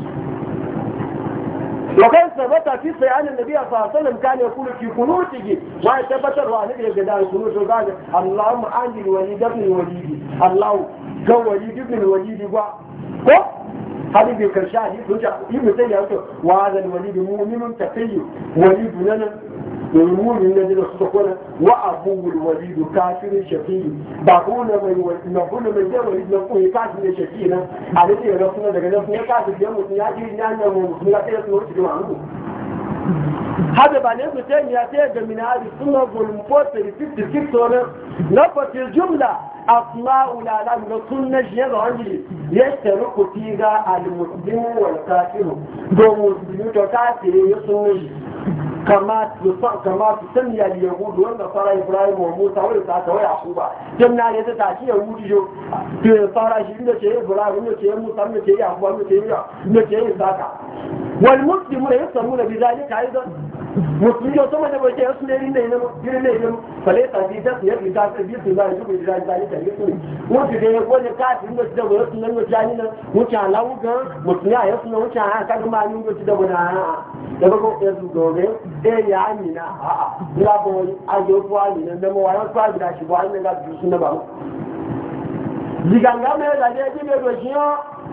وكان ثبت في صيام النبي صلى الله عليه وسلم كان يقول في قنوته ما ثبت الواحد يقدر القنوت وقال اللهم عندي الوليد ابن الوليد الله جو وليد ابن الوليد ko hadin bai karshe a yi soja yi mutum ya wato wa zan wani da muminin tafiye wani dunanan mumin na jina su kwana wa abubuwan wani da kafirin shafi ba kuna mai na kuna mai jan wani na kuma kafirin shafi nan a da ke rasu na daga nan kuma kafirin mutum ya ji ya nan mutum ya tsaye su wuce da wani hada ba ne mutum ya tsaye da minari suna volume four fifty-six wani na fatil jumla أسماء العالم لسنة جيزة عنجلي يشترك فيها المسلم والكافر دو مسلم وكافر يسنة كما كما تسمي اليهود والنصارى إبراهيم وموسى وإسحاق ويعقوب جمنا يتتعشي يهود جو النصارى شيء شيء إبراهيم شيء موسى شيء يعقوب شيء شيء إسحاق والمسلمون يسمون بذلك أيضا مسلمين يسمون بذلك يسمون إلينا فليس في تسمية بذلك بذلك بذلك ذلك يسمون وفي ذلك يقول كافر يسمون يسمون يسمون وكان له مسلمين يسمون وكان كان ما يسمون يبقى يسمون eh ya amina a'a ya bo ajo ko ani na mo wa ko abi da shi bo ani ga du sunna ba diganga me da je ji me do jiyo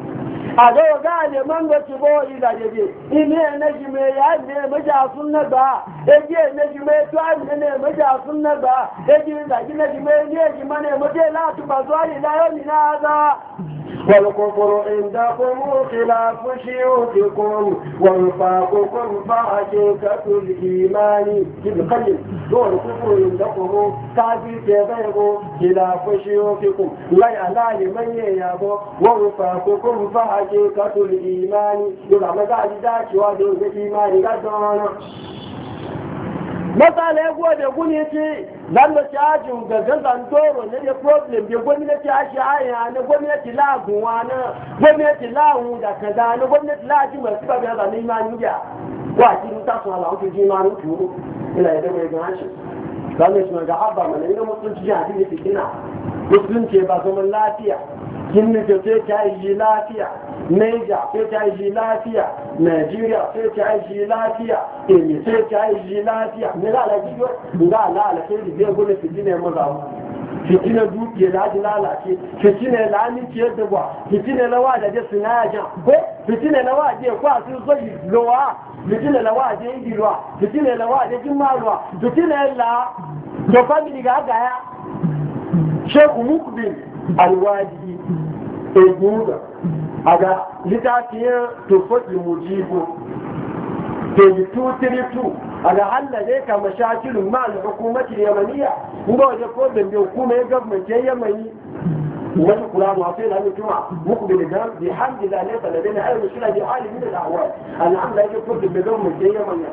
a ga ga ne man ga ci bo ida je ine na ji me ya ne maja sunna ba e je ne ji me to an ne maja sunna ba e ji da ji ne ji me ne ji mane mo je la tu ba zo ali la yo ni na za والكفر عندكم خلاف شيوخكم ونفاقكم فحقيقة الإيمان بالقلب والكفر عندكم كافي تبعه خلاف شيوخكم لا يعلى لمن يابو ونفاقكم فحقيقة الإيمان يبقى مزاج ذات وادو الإيمان قدرنا masala ya gode guni ce zan da cajin gaggan zantoro ne da problem da gwamnati a shi haya na gwamnati laguwa na gwamnati lahu da kaza na gwamnati laji masu babu ya zane imani ya kwa cikin tasu ala wuce ji imani turu ina yadda mai gan shi zan da shi ga abba mana ina musulunci jihar da fitina musulunci ba zaman lafiya kin ce sai ta yi lafiya Niger sai ta yi lafiya Nigeria sai ta yi lafiya Emi sai ta yi lafiya ne la la kiyo ga la la sai da gole fitina maza fitina dukiya da ji lalace fitina la ni ce da ba fitina la wa da je sunaja ko fitina la wa je kwa su so yi lowa fitina la wa je yi lowa fitina la wa je jimalwa fitina la to family ga ga ya Sheikh Mukbil Alwadi eguga aga litafiyar tufatul mujibu page two thirty-two aga hallale ka mashakilun ma al-hukumati yamaniya kuma waje ko da hukumar government ya yamani wani kula ma sai da mutuma muku bi da bi hamdillah laysa ladaina ay mushkila bi hali min al-ahwal alhamdulillah ya ko da government ya yamani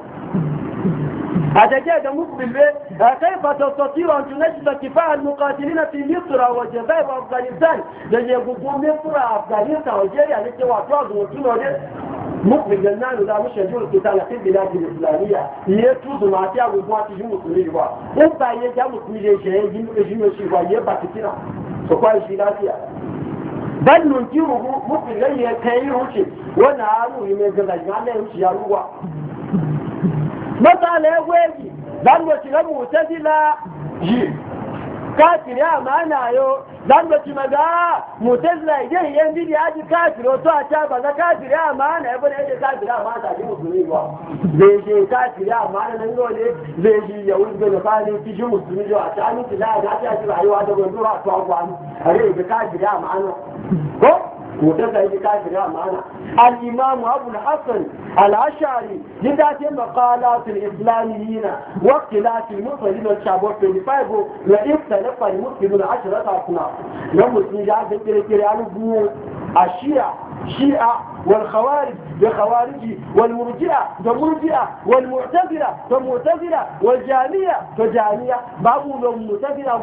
أتجد مقبل كيف تستطيع أن تنجد كفاء المقاتلين في مصر والجزائر وأفغانستان لأن يقولون مصر أفغانستان والجزائر التي وأطراف وطنوا مقبل جنان لا مش يجول القتال في البلاد الإسلامية يتوز مع تياب وقوات جمهور مسلمين إنت يجب مسلمين شيئين جمهور شيئين يبقى كتيرا سوف يشيلاتيا بل ننكره مقبل غير كيروشي ونعارو يميزن لجمعنا يمشي ياروا matsala ya gweji zan da shiga mutazila yi kafiri a mana yo zan da shi maga mutazila idan yan bidi ya ji kafiri wato a ta baza kafiri a mana ya bane yadda kafiri a mana ta ji musulmi ba zai je kafiri a mana nan dole zai ji ya wuce da fani fi ji musulmi a ta aminci da ya ta ji rayuwa da gwandura a tuwa gwani a rai da kafiri a mana ko متى يجي كافر يا معنا الإمام أبو الحسن الأشعري جدات مقالات الإسلاميين واختلاف المسلمين والشعب في الفايبو واختلف المسلمون عشرة أصناف لما المسلمين جاء ذكر كريان بو الشيعة شيعة والخوارج بخوارج والمرجئة ومرجئة والمعتزلة ومعتزلة والجامية وجامية بابو المعتزلة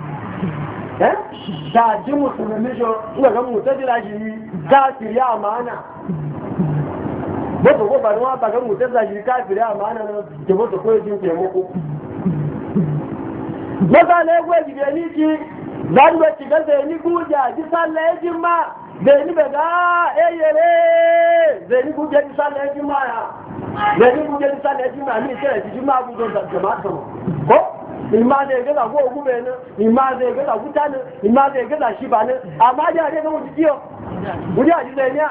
da ji musulmi shi ina ga mutajila shi kafiri amana wato ko ba ruwa ba ga mutajila shi kafiri amana na ke wato ko yin taimako maza ne gwe gibe ni ki dan ba ci gaza ni guja ji sallaye jima da ni ba ga eyere da ni guja ji sallaye jima ya da ni guja ji sallaye jima ni sai ji jima bu don jama'a ko ima zai gaza ko gube ne ima zai gaza wuta ne ima zai gaza shi ba ne amma da ne ga wuce kiyo wuri a jizai ne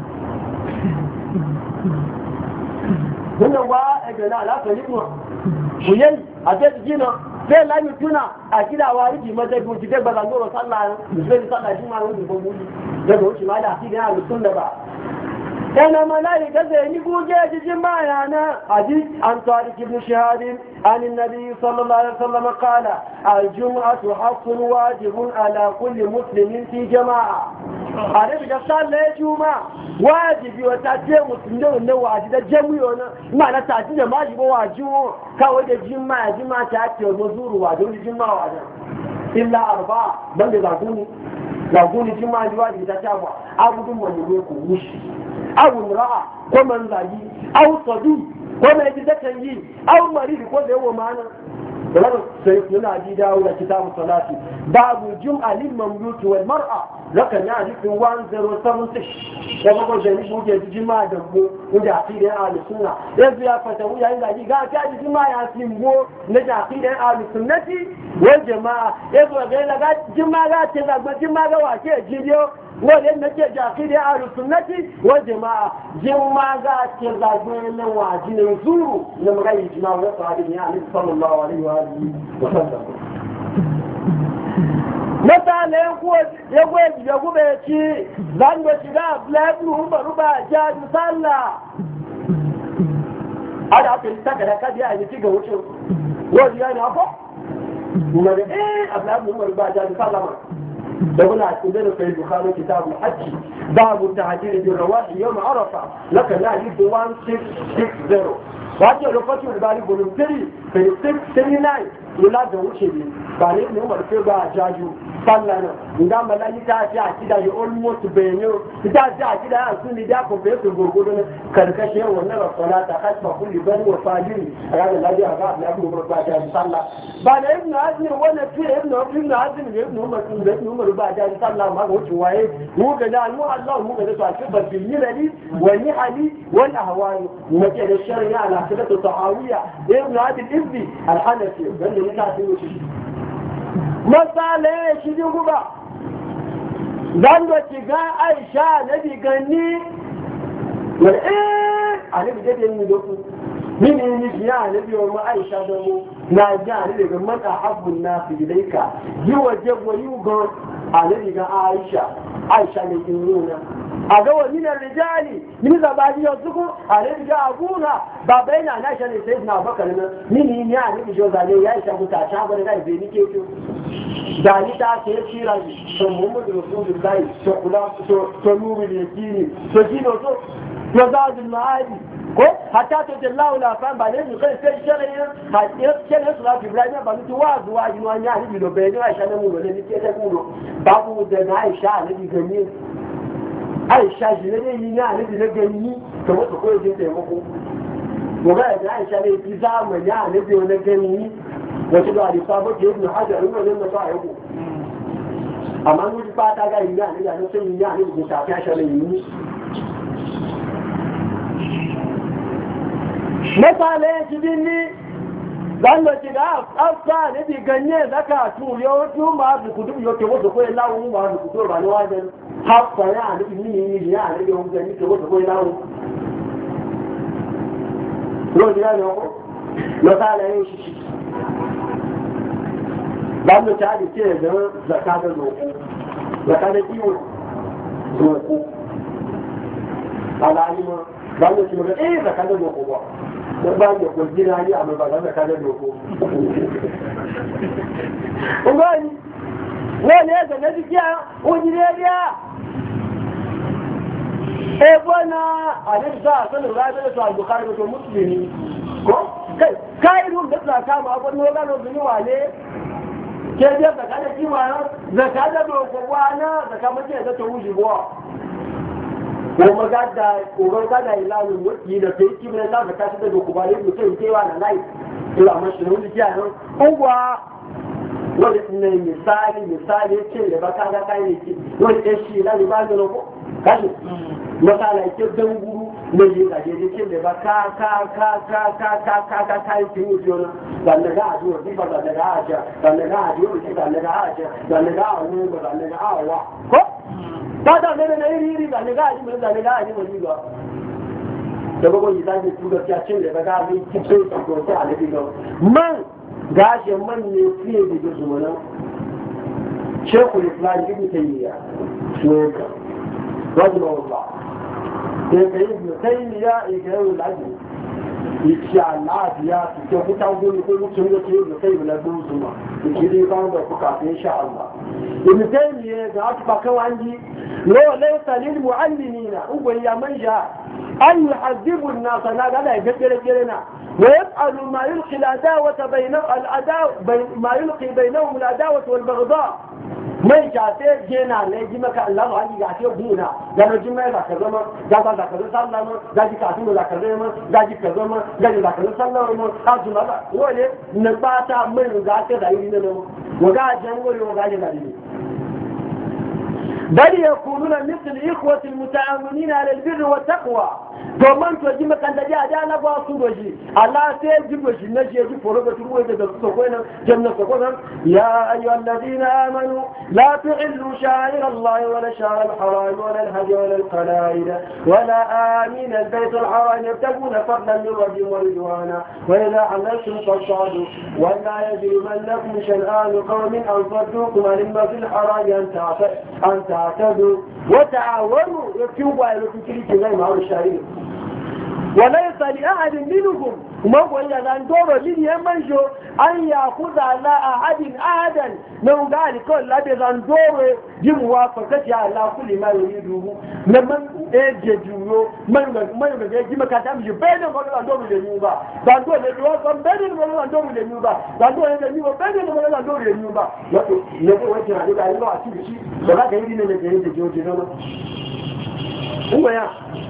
wannan wa ega na alaƙa limu kuyen a ta jiki na sai lami tuna a kidawa riki mata ko jike ba zan goro sallah musulmi sallah shi ma wani ko muli daga wuce ma da akida ya musulmi ba أنا ملاك زين بوجه جماعنا عزيز عن طارق بن شهاد عن النبي صلى الله عليه وسلم قال الجمعة حق واجب على كل مسلم في جماعة عارف قصال لا جمعة واجب وتأتي مسلمين إنه واجب الجمعة معنى تأتي جماعة واجب كوجه جماعة جماعة تأتي ومزور واجب جماعة واجب إلا أربعة بل يقولون يقولون جماعة واجب تتابع أبدا من وشي أو امرأة ومن ذاجي أو صديق وما يجدكن يي أو مريض كل يوم معنا ولكن سيكون أبي داود كتاب الصلاة باب الجمعة للمملوك والمرأة لكن يعني في واحد صفر سبعة ستة يقول جميع بوجه الجماعة دمو ودي عقيدة أهل السنة يزيا فتوى يعني ذاجي قال كاد الجماعة يسلموا نجا عقيدة أهل السنة والجماعة يقول غير لقد جماعة تزاق جماعة واكي جيبيو wanda na ke jafi da ahlus sunnati wal jamaa jimma ga ke zagin nan waji ne zuru na magayi jima wa sahabi ne annabi sallallahu alaihi wa alihi wa sallam mata ne ko ya go ya go be ci zan go ci da black umar ba ja sallah ada ta taka da kadi a ci ga wucin wani ya ne ko kuma da eh ablabu umar ba ja sallah دون عندنا في البخاري كتاب الحج باب التعجيل بالرواح يوم عرفة لك لا يجد واحد ستة ستة صفر وهذا لو فتح الباري بولم ثلاثة في ستة تسعة ولا دوشة دي باري من عمر في بقى جاجو صلنا عندما لا يتعشى كده يقولموت بينه يتعشى كده أصلا ده كوبيت الجوجودنا كركشة ونرى الصلاة خشمة كل بن وفاجر هذا الذي أقام لأبو بكر جاجو صلى بعد ابن عزم وانا في ابن ابن عزم ابن عمر ابن عمر بقى جاجو صلى ما هو شوية مو كده مو الله مو كده تعشى في الملل والنحل والأهوال ومجال الشرع على حسبة الطحاوية ابن عبد الإبن الحنفي قال لي تعرف شو مسألة شو جوبا زندو تيجا عائشة نبي غني إيه أنا بدي أقول لكم من النجاة نبي وما عائشة دمو نجاة نبي من أحب الناس إليك يوجب ويوجب نبي عائشة عائشة نبينا أقوى من الرجال من زبادي يصدقوا عليه جاء أبونا بابين أنا عشان سيدنا بكر من هي يعني بجوز عليه يا إيش أبو تعشى بدنا يبيني كيف داني تعشى شيرا محمد رسول الله سقلا سنور اليقين سجين وسو نزاد المعادي ko hatta to jallahu la fan ba ne mu kai sai shari'a hatta shari'a salatu ibrahim ba mutu wa zuwa yi wani ya ni do be ni aisha ne mu ne ni ke ta ku babu da aisha ne gani aisha shi ne yi ne ne da gani to wato ko yake taimako mu ga da aisha ne ki zamani ya ne da wani gani wato da alisabu ke ibn hajar ne ne ba ya ku amma mu ba ta ga yi ne ne da sai yi ne da ta ta shari'a yi misali ya ci binni don da ci ga afta ne bi ganye zaka tu yau tu ma su kudu yau ke wasu koyi lawun ma su kudu ba ni wajen hafta ya ne bi ni ya ne yau gani ke wasu koyi lawun yau ya ne ko misali ya shi don da ta ce da zaka da zoko zaka da kiwo zoko alalima don da ci ga eh zaka da zoko ba ba da kujina yi amma ba za ka da doko ungani wani ya ga najiya ujiriya e bona alin za sanin rabi da su bukhari da muslimi ko kai kai ru da za ka ma ko no ga no bini wale ke da ka da kiwa da ka da doko wana da ka mace da to wuji bo ko magada ko magada ilalu wati da sai ki bane da ka shi da ku bare mu sai kewa na nai ila mashirin da kiya nan uwa wani ne misali misali ce da baka ga kai ne ki wani da shi da ba da ko kashi misali ke dan guru ne yi da je ce da baka ka ka ka ka ka ka ka kai ki mu jona dan daga ajo di ba da daga aja dan daga ajo di dan daga aja dan daga awu ba dan daga awa ko kada ne ne iri iri da ne ga ji da ne ga ji mun ga da ba ko yi da su ga ta cin da ga ni ki ce ko ta ale bi ga man gashi man ne fiye da zumana shekul islam ibn taymiya ne ka rajul allah sai kai ibn taymiya igayu laji insha Allah ya ce ku ta gudu ko mutum da ke da kai na duzuma ki dai ba da ku ka insha Allah ibn taymiya ga aka baka wanji law laysa lil muallimina uwa ya manja an yuhadibu an-nas la la gare gare na wa yaf'alu ma yulqi al-adawata bayna al-adaw ma yulqi bainahum al-adawata wal baghdha mai jafe jena ne ji maka Allah ba ji gafe guna da no jimai da ka zama da ba da ka sallama da ji ka tunu da ka zama da ji ka zama da ji da ka sallama azuma ba wole na bata mai ga ta da yi ne wa ga jan wole wa ga da ni bal yakununa mithl ikhwati almuta'awwinin ala albir wa taqwa to man to ji makanta da da na ba su doji Allah sai ji doji na je ji foro ga tuwo da su ko nan janna ko nan ya ayyuhal ladina amanu la tu'illu sha'ir Allah wa la sha'r al-haram wa la al-hadi wa la al-qala'id wa la amin al-bayt al-haram yabtaguna fadlan min rabbihim wa ridwana wa idha halaltum fasadu wa la yajrimannakum shan'an qawmin an saddukum an al-masjid al-haram an ta'tadu an ta'tadu wa ta'awanu yakubu al-fikri غير معه الشعير وليس لأحد منكم وما هو إلا أن دور من يمنشو أن يأخذ على أحد أحدا من قال كل لابد أن دور بموافقة على كل ما يريده من يجدوه من من يجي مكاتب بين ما دور للنوبة دور للنوبة بين ما دور للنوبة دور للنوبة بين ما دور للنوبة يقول وجه عليك على الله أكيد شيء ولا كيدين الجهاد الجوجنا هو يا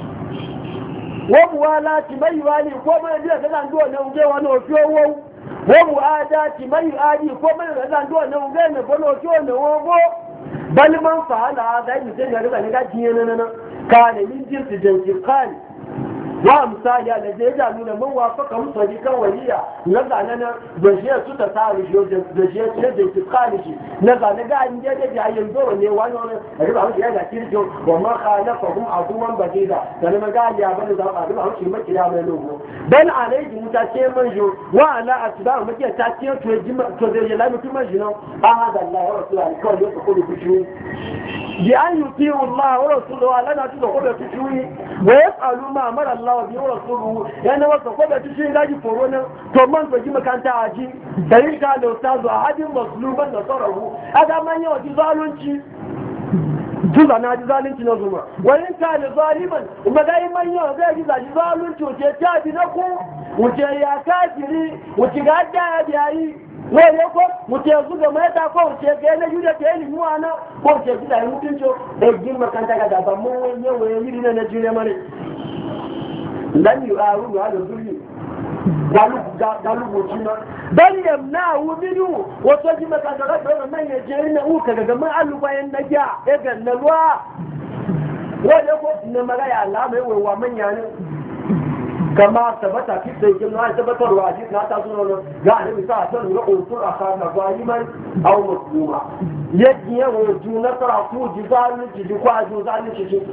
وموالات من يوالي ومن يجب أن يكون نوجه ونوجه ومؤادات من يؤادي ومن يجب أن يكون نوجه ونوجه ونوجه بل من فعل هذا يمكن أن يكون كان من جنس جنس قال وامثال الذي يجعلون من وافقهم صديقا وليا نزع لنا بجيه تتساوي بجيه تجد خارجي نزع لنا ان يجد يندور ne wani wani riba haushi yana kirjo wa ma khalafahum aduman badida dan ma ga ya bane da riba haushi maki da mai logo dan alaihi mutace manjo wa ala atba maki ta ce to jima to da ya lami kuma jino ahada Allah wa rasulullahi kawai ya ko da shi bi an yuti Allah wa rasulullahi lana to ko da shi wa yasalu ma amara Allah wa bi rasuluhu yana wasa ko da shi gaji foro nan to man to ji makanta aji dai ka da ustazu ahadin masluban da sarahu aga man yawa ji zalunci duba na ji zalunci na zuma wani ka da zaliman kuma dai man yawa zai ji zalunci wuce ta bi na ku wuce ya kafiri wuce ga da ya yi wani ko wuce su ga mai ta ko wuce ga na juda ta yi mu ana ko wuce ji da mutunci da jin makanta ga da ba mu yawa yi na na jure mare lan yu'aru ala dhulli galu galu botina bal yamna'u minhu wa tajima ka da rabba man yajina uka daga man alu bayan naja e ga nalwa wala ko ne magaya Allah mai wa manya ne kama tabbata fi sai kin na tabbatar wa hadisi na ta sunan ga annabi sa ta nuna usul akhana zaliman aw muslima yaji yawo juna tara ku jizalu ji ku azu zalunci ji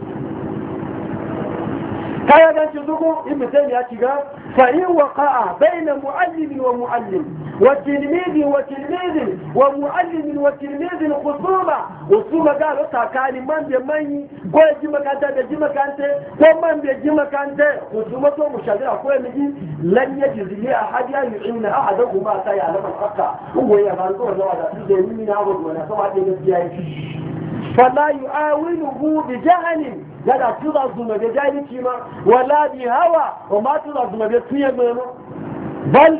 kaya ganci zugu ibn taymiya kiga fa in waqa'a bayna muallim wa muallim wa tilmid wa tilmid wa muallim wa tilmid khusuma khusuma galo takani man be mani ko ji makanta da ji makante ko man be ji makante khusuma to mushadira ko miji lan yajiz li ahad yu'ina ahadahu ma ta ya'lam al-haqa ko ya ban ko da da ni na go wala so ade gaskiya yi fala yu'awinuhu bi jahlin gada tuza zuma da jahilci ma wala bi hawa wa ma tuza zuma da tuye gano bal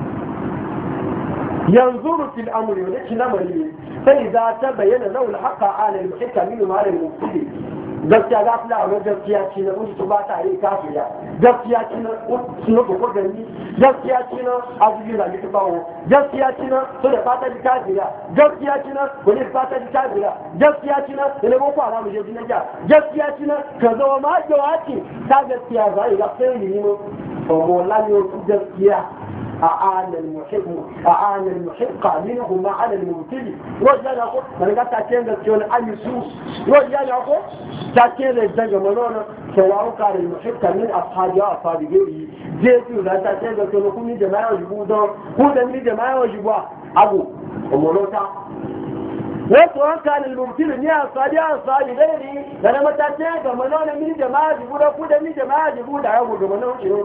yanzuru fil amri wa kina mali sai za ta bayyana lahu al-haqa ala al-hikam min ma al-mufti gaskiya ga fila a gaskiya ce na mutu ba ta yi kafiya gaskiya ce na suna ko gani gaskiya ce na abuji da mutu bawo gaskiya ce na so da fata di kafiya gaskiya ce na wani fata di kafiya gaskiya ce na da ko kwa mu je dinan ja gaskiya ce na ka zo ma jawaci ta gaskiya zai ga sai ni mu ko wallahi gaskiya أعان المحب أعان المحق منهم على المبتلي وجاء أقول من قد تأتين ذاتيون أي سوس وجاء أقول تأتين ذاتيون منونا سواء كان المحق من أصحابي أصحاب غيره جيتوا لا تأتين ذاتيون كل من جماعة وجبودا كل من جماعة وجبوا أبو ومولوتا وسواء كان المبتلي من أصحابي أصحاب غيره لما تأتين منونا من جماعة وجبودا كل من جماعة وجبودا أبو ومولوتا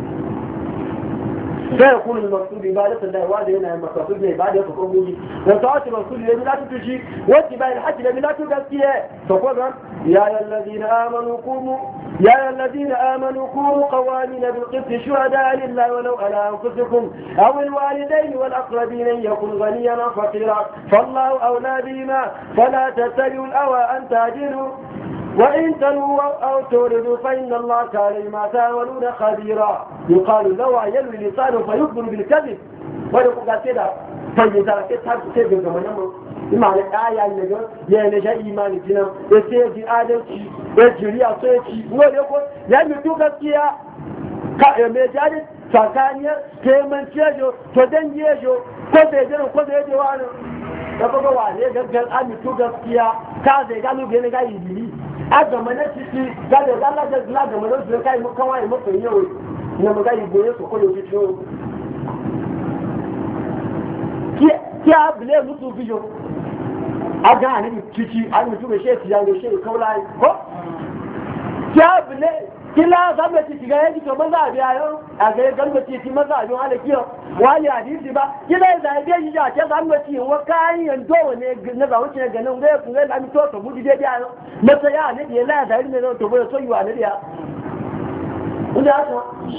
فيكون المقصود عبادة الله وحده هنا المقصود عبادة الأمور وطاعة الرسول الذي لا تتشي واتباع الحج الذي لا تغسيه فقال يا أيها الذين آمنوا قوموا يا أيها الذين آمنوا قوموا قوامين بالقسط شهداء لله ولو على أنفسكم أو الوالدين والأقربين إن يكن غنيا أو فقيرا فالله أولى بهما فلا تتبعوا الأوى أن تعدلوا وإن تلووا أو توردوا فإن الله كان بما تعملون خبيرا يقال لو يلوي لسانه فيخبر بالكذب ويقول كذا فإذا كتب كذب كما نمر بمعنى الآية اللي يقول يا نجا إيمان الجنة يسير في آدم ya jiri a so ya ci wani ko ya mutu gaskiya ka ya mai jari tsakaniyar taimanciyar jo to dangi ya jo ko zai jiran ko zai je wani da kuma wane gaggar an mutu gaskiya ka zai gano gani ga yi biri a gama na ciki ga da zala da zala gama na su kai kawai mafi yau na maga yi goye su kwallo cikin ki a bile mutu biyo a ga ne ciki an mutu ga shi ya ga shi kaulai ko ki a bile kila zama ci ga yaji to maza biya yau a ga gamba ci ci maza biya ala kiyo wali hadisi ba kila da biya ji ja ke zama ci wa kai yan do ne na zawo ci ga nan ga ku ga lami to to budi dai biya mata ya ne da la da ne to bo so yiwa ne ya inda haka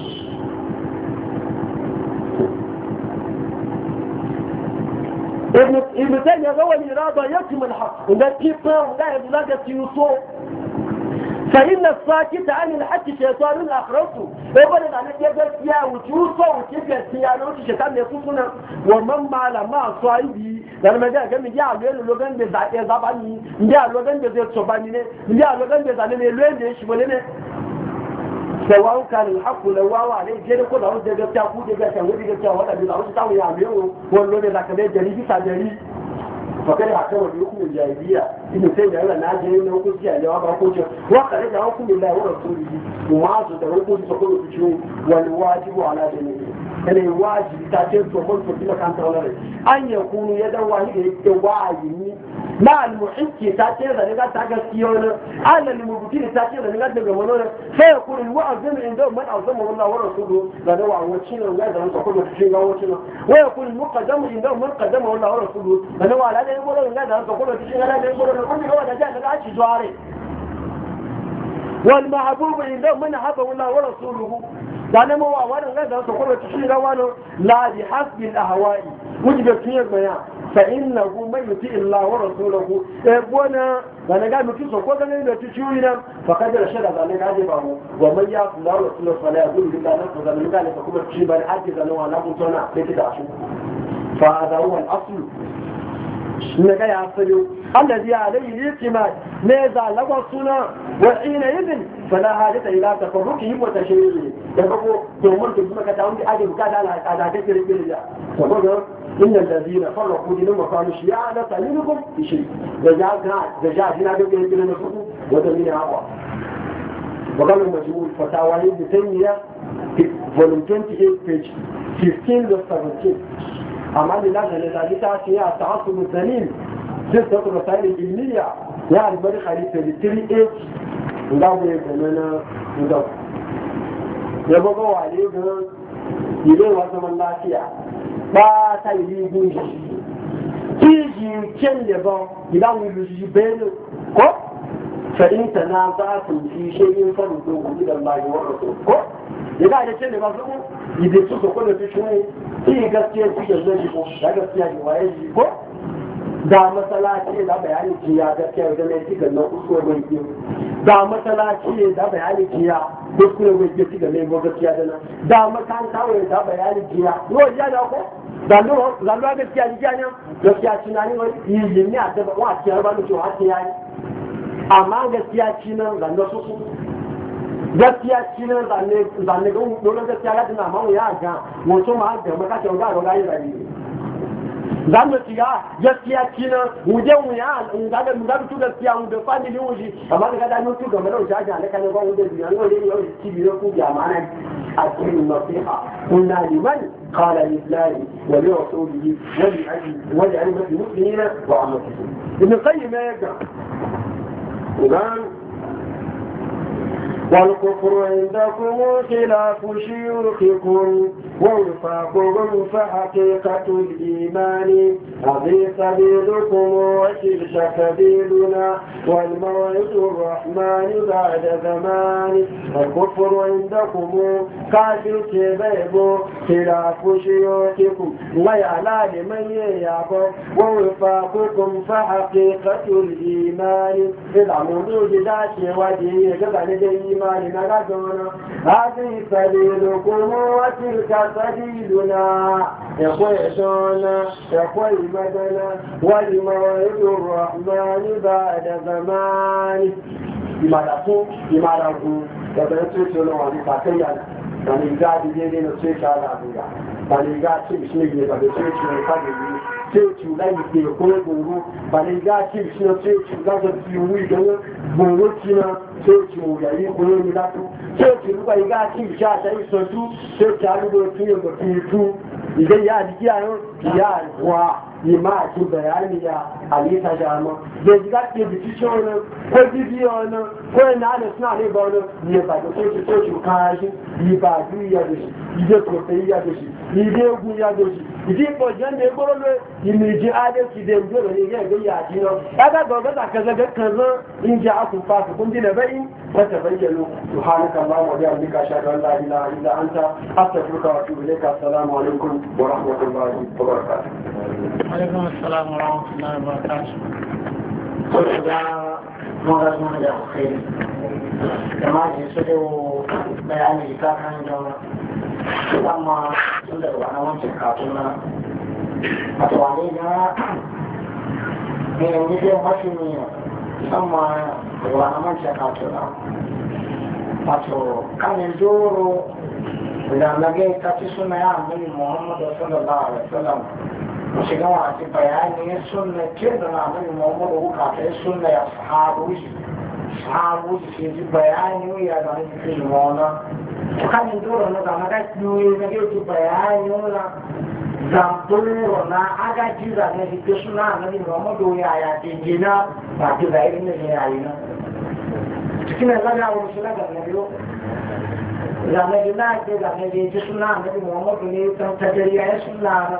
ابن ابن تيمية هو الإرادة يتم الحق وده كيف وده يبلغ يوسف فإن الساكت عن الحق شيطان الأخرته يقول أن يجب فيها وتوسع وتبقى سيانة وشيطان يصفنا ومن معلم مع صاحبه لما جاء كم جاء لين لوجان بزاي زباني جاء لوجان بزاي صباني جاء لوجان بزاي لين ليش ولين سواء كان الحق لو عليه جل كل هذا جاب تأكل جاب تأكل جاب تأكل هذا بيزاوي تاوي يعمله والله ده كده جريء تجري فكان يحكم بحكم الجاهلية إنه سيد على ناجي إنه كل شيء اللي وضعه كل شيء وقال إذا حكم الله ورسوله ومعه ده كل سكون في شيء والواجب على جميع أن الواجب تأكل سكون في كل كان تولى أن يكون يدا واحد يتواجد مع المحيط تأكل ذلك تأكل سيونا على المبتين تأكل ذلك تجمعنا فيكون الواجب عندهم من أعظمه الله ورسوله لأنه عوضشنا وجاء ذلك كل شيء عوضشنا ويكون المقدم عندهم من قدمه الله ورسوله لأنه على يقولون لا تقولوا في شيء لا يقولون كل هو نجاح نجاح جواري والمحبوب عندهم من حبه الله ورسوله لأنه هو أولا لا تقولوا في شيء لا بحسب الأهواء وجب فيه بيان فإنه من يطيع الله ورسوله يبونا لأن قال مكيس وقوة لنا تشوينا فقد رشد ذلك عجبه ومن يعص الله ورسوله فلا يقول بالله نفسه ذلك قال فكما تشيبا عجز أنه أنا كنتنا لكي تعشوه فهذا هو الأصل إنك يعصلوا الذي عليه الاعتماد ماذا لغى الصنع وحينئذ فلا حاجة إلى تفرقهم وتشريعهم يقول دومر كما كتاون دي أجل كذا على عادات الرجال يقول إن الذين فرقوا دينهم وقالوا شيعا لا تعلمكم بشيء رجاء رجاء هنا بيقول لنا نفسه ودمين عوا وقالوا مجموع الفتاوى ابن تيمية volume twenty-eight page fifteen to seventeen أما اللي لازم نتعلم فيها التعصب الثاني ستة رسائل العلمية يعني بري خليفة ثلاثة إيه نداوي بمنا نداوي يبقوا عليه يلي وزم الله فيها با تايلي بوجي تيجي كن يبقى يلاوي لجي بينه كو فإن تنازعتم في شيء فردوه إلى الله ورسوله كو يبقى على كن يبقى يدرسوا كل في شيء إيه gaskiya shi da zai ko da gaskiya ne waye shi ko da masalaci da bayani jiya gaskiya da mai tiga na usko mai ki da masalaci da bayani jiya usko mai ki tiga mai gaskiya da nan da makan kawai da bayani jiya yo ya da ko da lo da lo gaskiya jiya ne gaskiya tunani wani yi ne a da wa ci ba mu ci wa ci yayi amma gaskiya ci nan da su su gaskiya shi ne zane zane ga dole gaskiya ya tana mamu ya ga wato ma da maka ta ga ga yi rabi zan ci ga gaskiya shi ne mu je mu ya in ga mu ga tu gaskiya mu da family mu ji amma ga da mu tu ga mana ja ja ne kan ga wanda biya ne wanda yau ci biyo ku ya mana a cikin nasiha kunna liman qala lillahi wa li rasulihi wa li ajli wa li ayyuhal muslimina wa ammatuhum ibn qayyim ya ga والكفر عندكم خلاف شيوخكم ووفاقهم فحقيقة الإيمان هذه سبيلكم وتلك سبيلنا والموعد الرحمن بعد زمان الكفر عندكم كافر كبيب خلاف شيوخكم ويعلى لمن يعقب ووفاقكم فحقيقة الإيمان إذا منذ ذات وجهه كذلك الإيمان نردنا هذه سبيلكم وتلك سبيلنا يخوينا يخوي مدنا والموعد الرحمن بعد زمان ìmàdà fún ìmàdà fún ẹgbẹ̀rún tó ṣe lọ́wọ́ ní pàtẹ́yà bani ga da daidai na sai ta labuya bani ga ce shi ne ba da sai shi ne fadi ne sai ci da ke ko goro bani ga ce shi ne sai ci da da ci wi da goro ci na sai ci mu ya yi ko ne da tu sai ci ba ga ci sha ta yi so tu sai ta lu do ci ko ti tu idan ya ji ya ya wa yi ma ci bayani ya ali ta jama da ga ce bi ci shono ko bidiyo na ko na da suna ne ba ne ba da sai ci sai ci ka shi yi ba àdú ìyàdòsì ìdé kòtẹ́ ìyàdòsì ìdé ogun ìyàdòsì ìdí ìpọ̀jẹ́ ní ẹgbọ́rọ̀ lé ìmìjì adékìdé ìjọ́rọ̀ ní ilé ẹgbẹ́ ìyàjí lọ ẹgbẹ́gbẹ́ ọgọ́ta kẹsẹ̀gẹ́ kan lọ ìjẹ́ àkùnfà fún dínà bẹ́yìn وتبينوا سبحانك اللهم وبحمدك اشهد ان لا اله الا انت استغفرك واتوب اليك السلام عليكم ورحمه الله وبركاته. وعليكم السلام ورحمه الله وبركاته. مرة مرة خير كما يسدوا بيان الكافر جوا لما سندوا أنا وانت كاتونا أتوالينا من يجي ماشيني ثم وانا وانت كاتونا أتو كان يزورو إذا لقي كاتسونا يا النبي محمد صلى الله عليه وسلم shiga wasu bayani ya sunna ke da na mai muhammadu hukata ya sunna ya sahabu shi sahabu shi ke ji bayani ya da wani fi mona kanin doro na zama ga kiyoyi na ke ji bayani na zamboro na aga jira na ke suna na mai muhammadu ya ya ke gina ba ke da irin da ya yi na cikin da zaga wani shi lagar na biyo zama gina ke zama ke ji suna na mai muhammadu ne kan tajariya ya suna na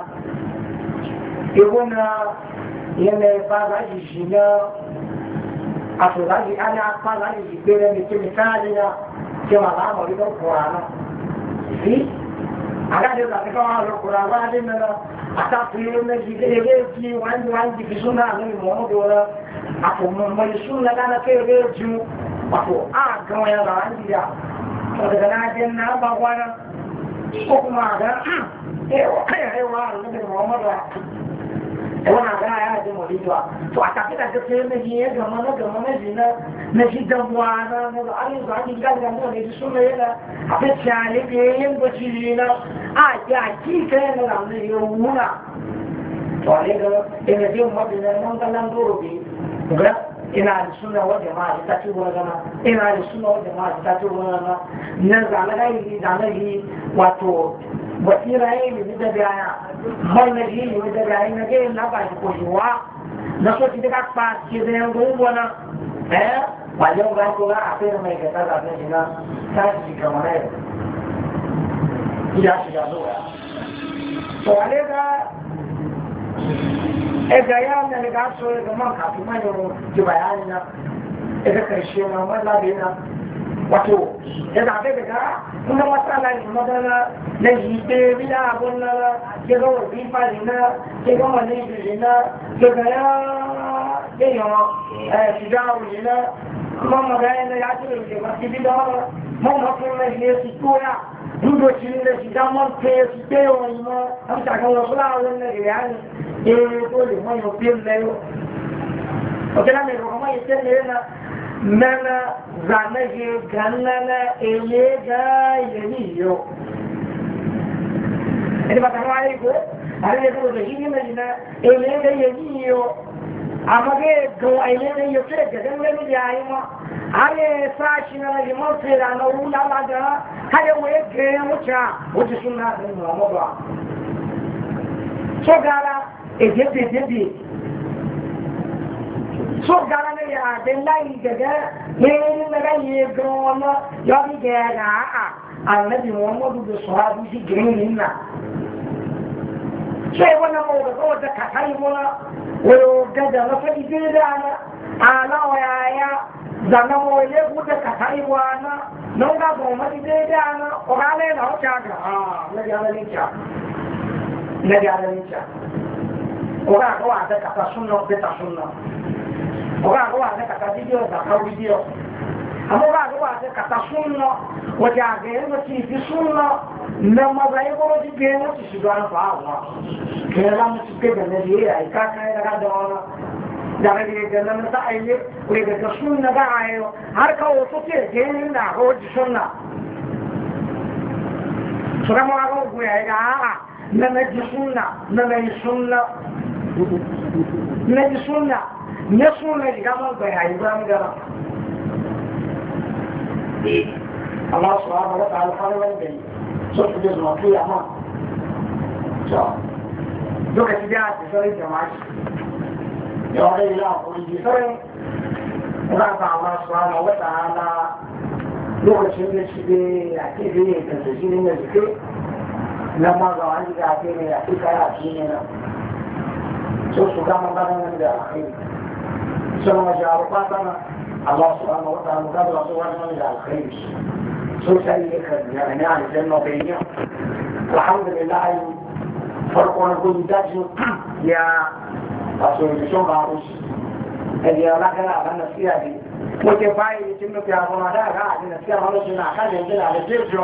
ibuna yana ba za shi shi na a to za shi ana ba za shi shi bere mai ce misali na ce ma za mu rigar kurana si a ga da zafi kawo da kurana din na a ta fiye na shi da ya ji wani wani jiki suna a nemi muhammadu wani a to mai suna gana kai ya ji wato a gama ya zama an jiya to daga na jin na ba wani ko kuma ga ewa ewa a nemi muhammadu wannan ga ya da muriduwa to a tafi da gaske ne ya gama na gama na jina na shi damuwa na na ayin ga ni ga ga ne shi sunna yana a fi tsale ke yin baci na a ya ki kai na da ne yo muna to ne ga ina jin mabin nan ga nan doro bi ga ina da sunna wa jama'a ta ci gona gama ina da sunna wa jama'a ta ci gona gama nan zalaka yi zalaka wato wasira yi ne da biya mai na ji ne da biya na ga na ba shi ko jiwa na so ti da pa ki da yan go na eh ba yau ga ko ga a fere mai ga ta da ne na ta ji kamar ne ya shi ya zo ya to ale ga e ga ya ne ga so ga man ka kuma yau ji bayani na e ga karshe na wallahi na wato ya zaɓe daga kuma matsala ne madana na jibe bila abun na ke ga wasu fari na ke ga wani jiri na ke ga ya yayin shiga wuri na kuma magana na ya ce da masu bi da wani mamakon na ne su koya dudoci ne su damar ke su ke wani ma an takan wasu la'awun na gaya ne eh dole mai mafi na yau wakila mai rukama ya ce ne na nana zanaje ganana elega yeniyo ene batama iko ale ko de hinna ina elega yeniyo amage go elega yote gadan le ya ima ale sashi na le mo fera na ula la ga hale we ge mucha oji sunna ni mo ba so gara e je je je so gara ne ya den lai gaga ne ne ga ye gona ya bi ga ga a annabi muhammadu da sahabi shi girin na sai wannan mu da ko da kai mu na wayo ga da na fadi da na ala waya ya zanna mu le ku da kai wa na non ga go ma di da na o ga le na o cha ga ah na ya le cha na ya le cha o ga ko a da ka sunno da ta sunno ọ̀gá àgọ́wà ní kàtà fídíò ìgbàkà fídíò àmọ́gá àgọ́wà ní kàtà súnmọ́ wọ́n àgẹ́ ẹ̀rọ tí ìfi súnmọ́ mẹ́mọ́gbà ẹgbọ́rọ̀ tí gbé wọ́n ti ṣùgbọ́n àrùn fàá wọn kẹrẹ lámú ti gbé bẹ̀rẹ̀ lè àìká kẹrẹ dáadáa wọn daga daga nan ta ayi ko daga sunna ga ayo har ka wasu ce ke yin da hoji sunna sura ma ga ku ya ga a na na ji sunna na na yi sunna na ji sunna ne sunna ga ma ga ayi ba mi ga Allah subhanahu wa ta'ala fara wani so ku da zuwa ku ya ma so lokaci da ta sai jama'a yau dai ya ku ji sai ina ga Allah subhanahu wa ta'ala lokacin da shi ne a ke da yake da shi ne suke nan ma ga wani da ake ne a kuka ya shi ne na so su ga man ganin da alkhairi sai ma ja ba ta na Allah subhanahu wa ta'ala ga da su wani da alkhairi so sai ne kan ya ne a janna bayya alhamdulillah farko na gudu daji ya wato da son ba ku da ya la kana ban nasiya ne ko ke bai tin no ya ba da ga da nasiya ma shi na ka da da da jejo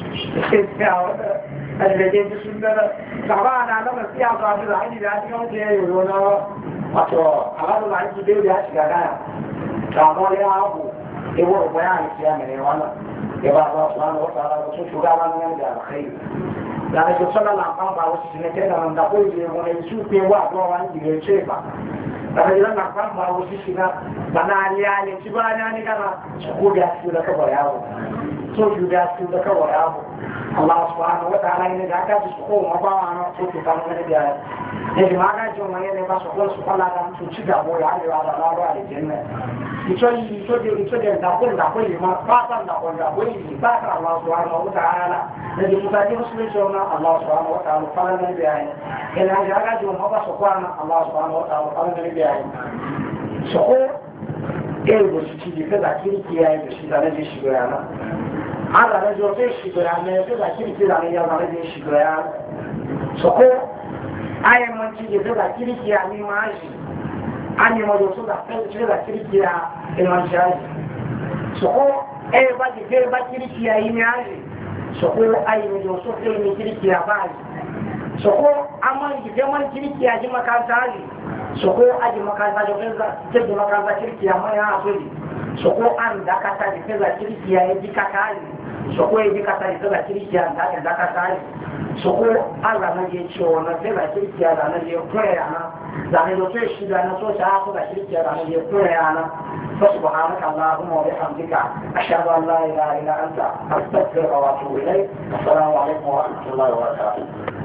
ya da da jejo sun da da ba na da nasiya ba da ai da shi kan je yo na wato ala da ai da ya shi ga ga da ba ya abu e wo bayani ya ne wannan ya ba Allah subhanahu wa ta'ala su shugaban nan da alkhairi da ne so sala la kan ba wasu ne kai da nan da ko je mu ne su ke wa do wan ji ce ba da ne na kan ba wasu shi na bana ya ne ci ba ne kana ko da su da ka ba yawo so ju da su da ka ba yawo Allah subhanahu wa ta'ala ne da ka su ko ma ba wa so to kan ne da ne ma ga jo ma ne ba so ko su kala da su ci da bo ya ne wa da la ba da janna ito yi ito de ito de da ko da ko yi ma ba ta da ko da ko yi ba ta Allah subhanahu wa ta'ala ne di mutaji muslim shona Allah subhanahu wa ta'ala fala ne bi ayi ina ga ga jo ma ba so kwana Allah subhanahu wa ta'ala fala ne bi ayi so ko e go ci di ka da kiri ki ayi da shi da ne shi go yana ala da jo te shi go yana ne da kiri ki da ne ya da ne shi go yana so ko ayi man ci di ka da kiri ki ani ma shi ani ma do so da ce da kiri ki ya ilman shaji so ko e ba di ke ba kiri ki ayi ne ayi so ko ayi ne do so ke ne kiri ki ya ba so ko amman di ke man kiri ki ya ji makanta ayi so ko aji makanta do ke za ke di makanta kiri ki ya ma ya so di so ko an da ka ta di ke za kiri ki ya ji ka ka ayi so ko e di ka ta di ke za kiri ki ya da da ka ta ayi so ko Allah na je ciwo na ke za kiri ki ya da na je ko ya na da ne do to shi da na so ta ko da kiri ki ya da na je ko ya na فسبحانك اللهم وبحمدك أشهد أن لا إله إلا أنت أستغفرك وأتوب إليك السلام عليكم ورحمة الله وبركاته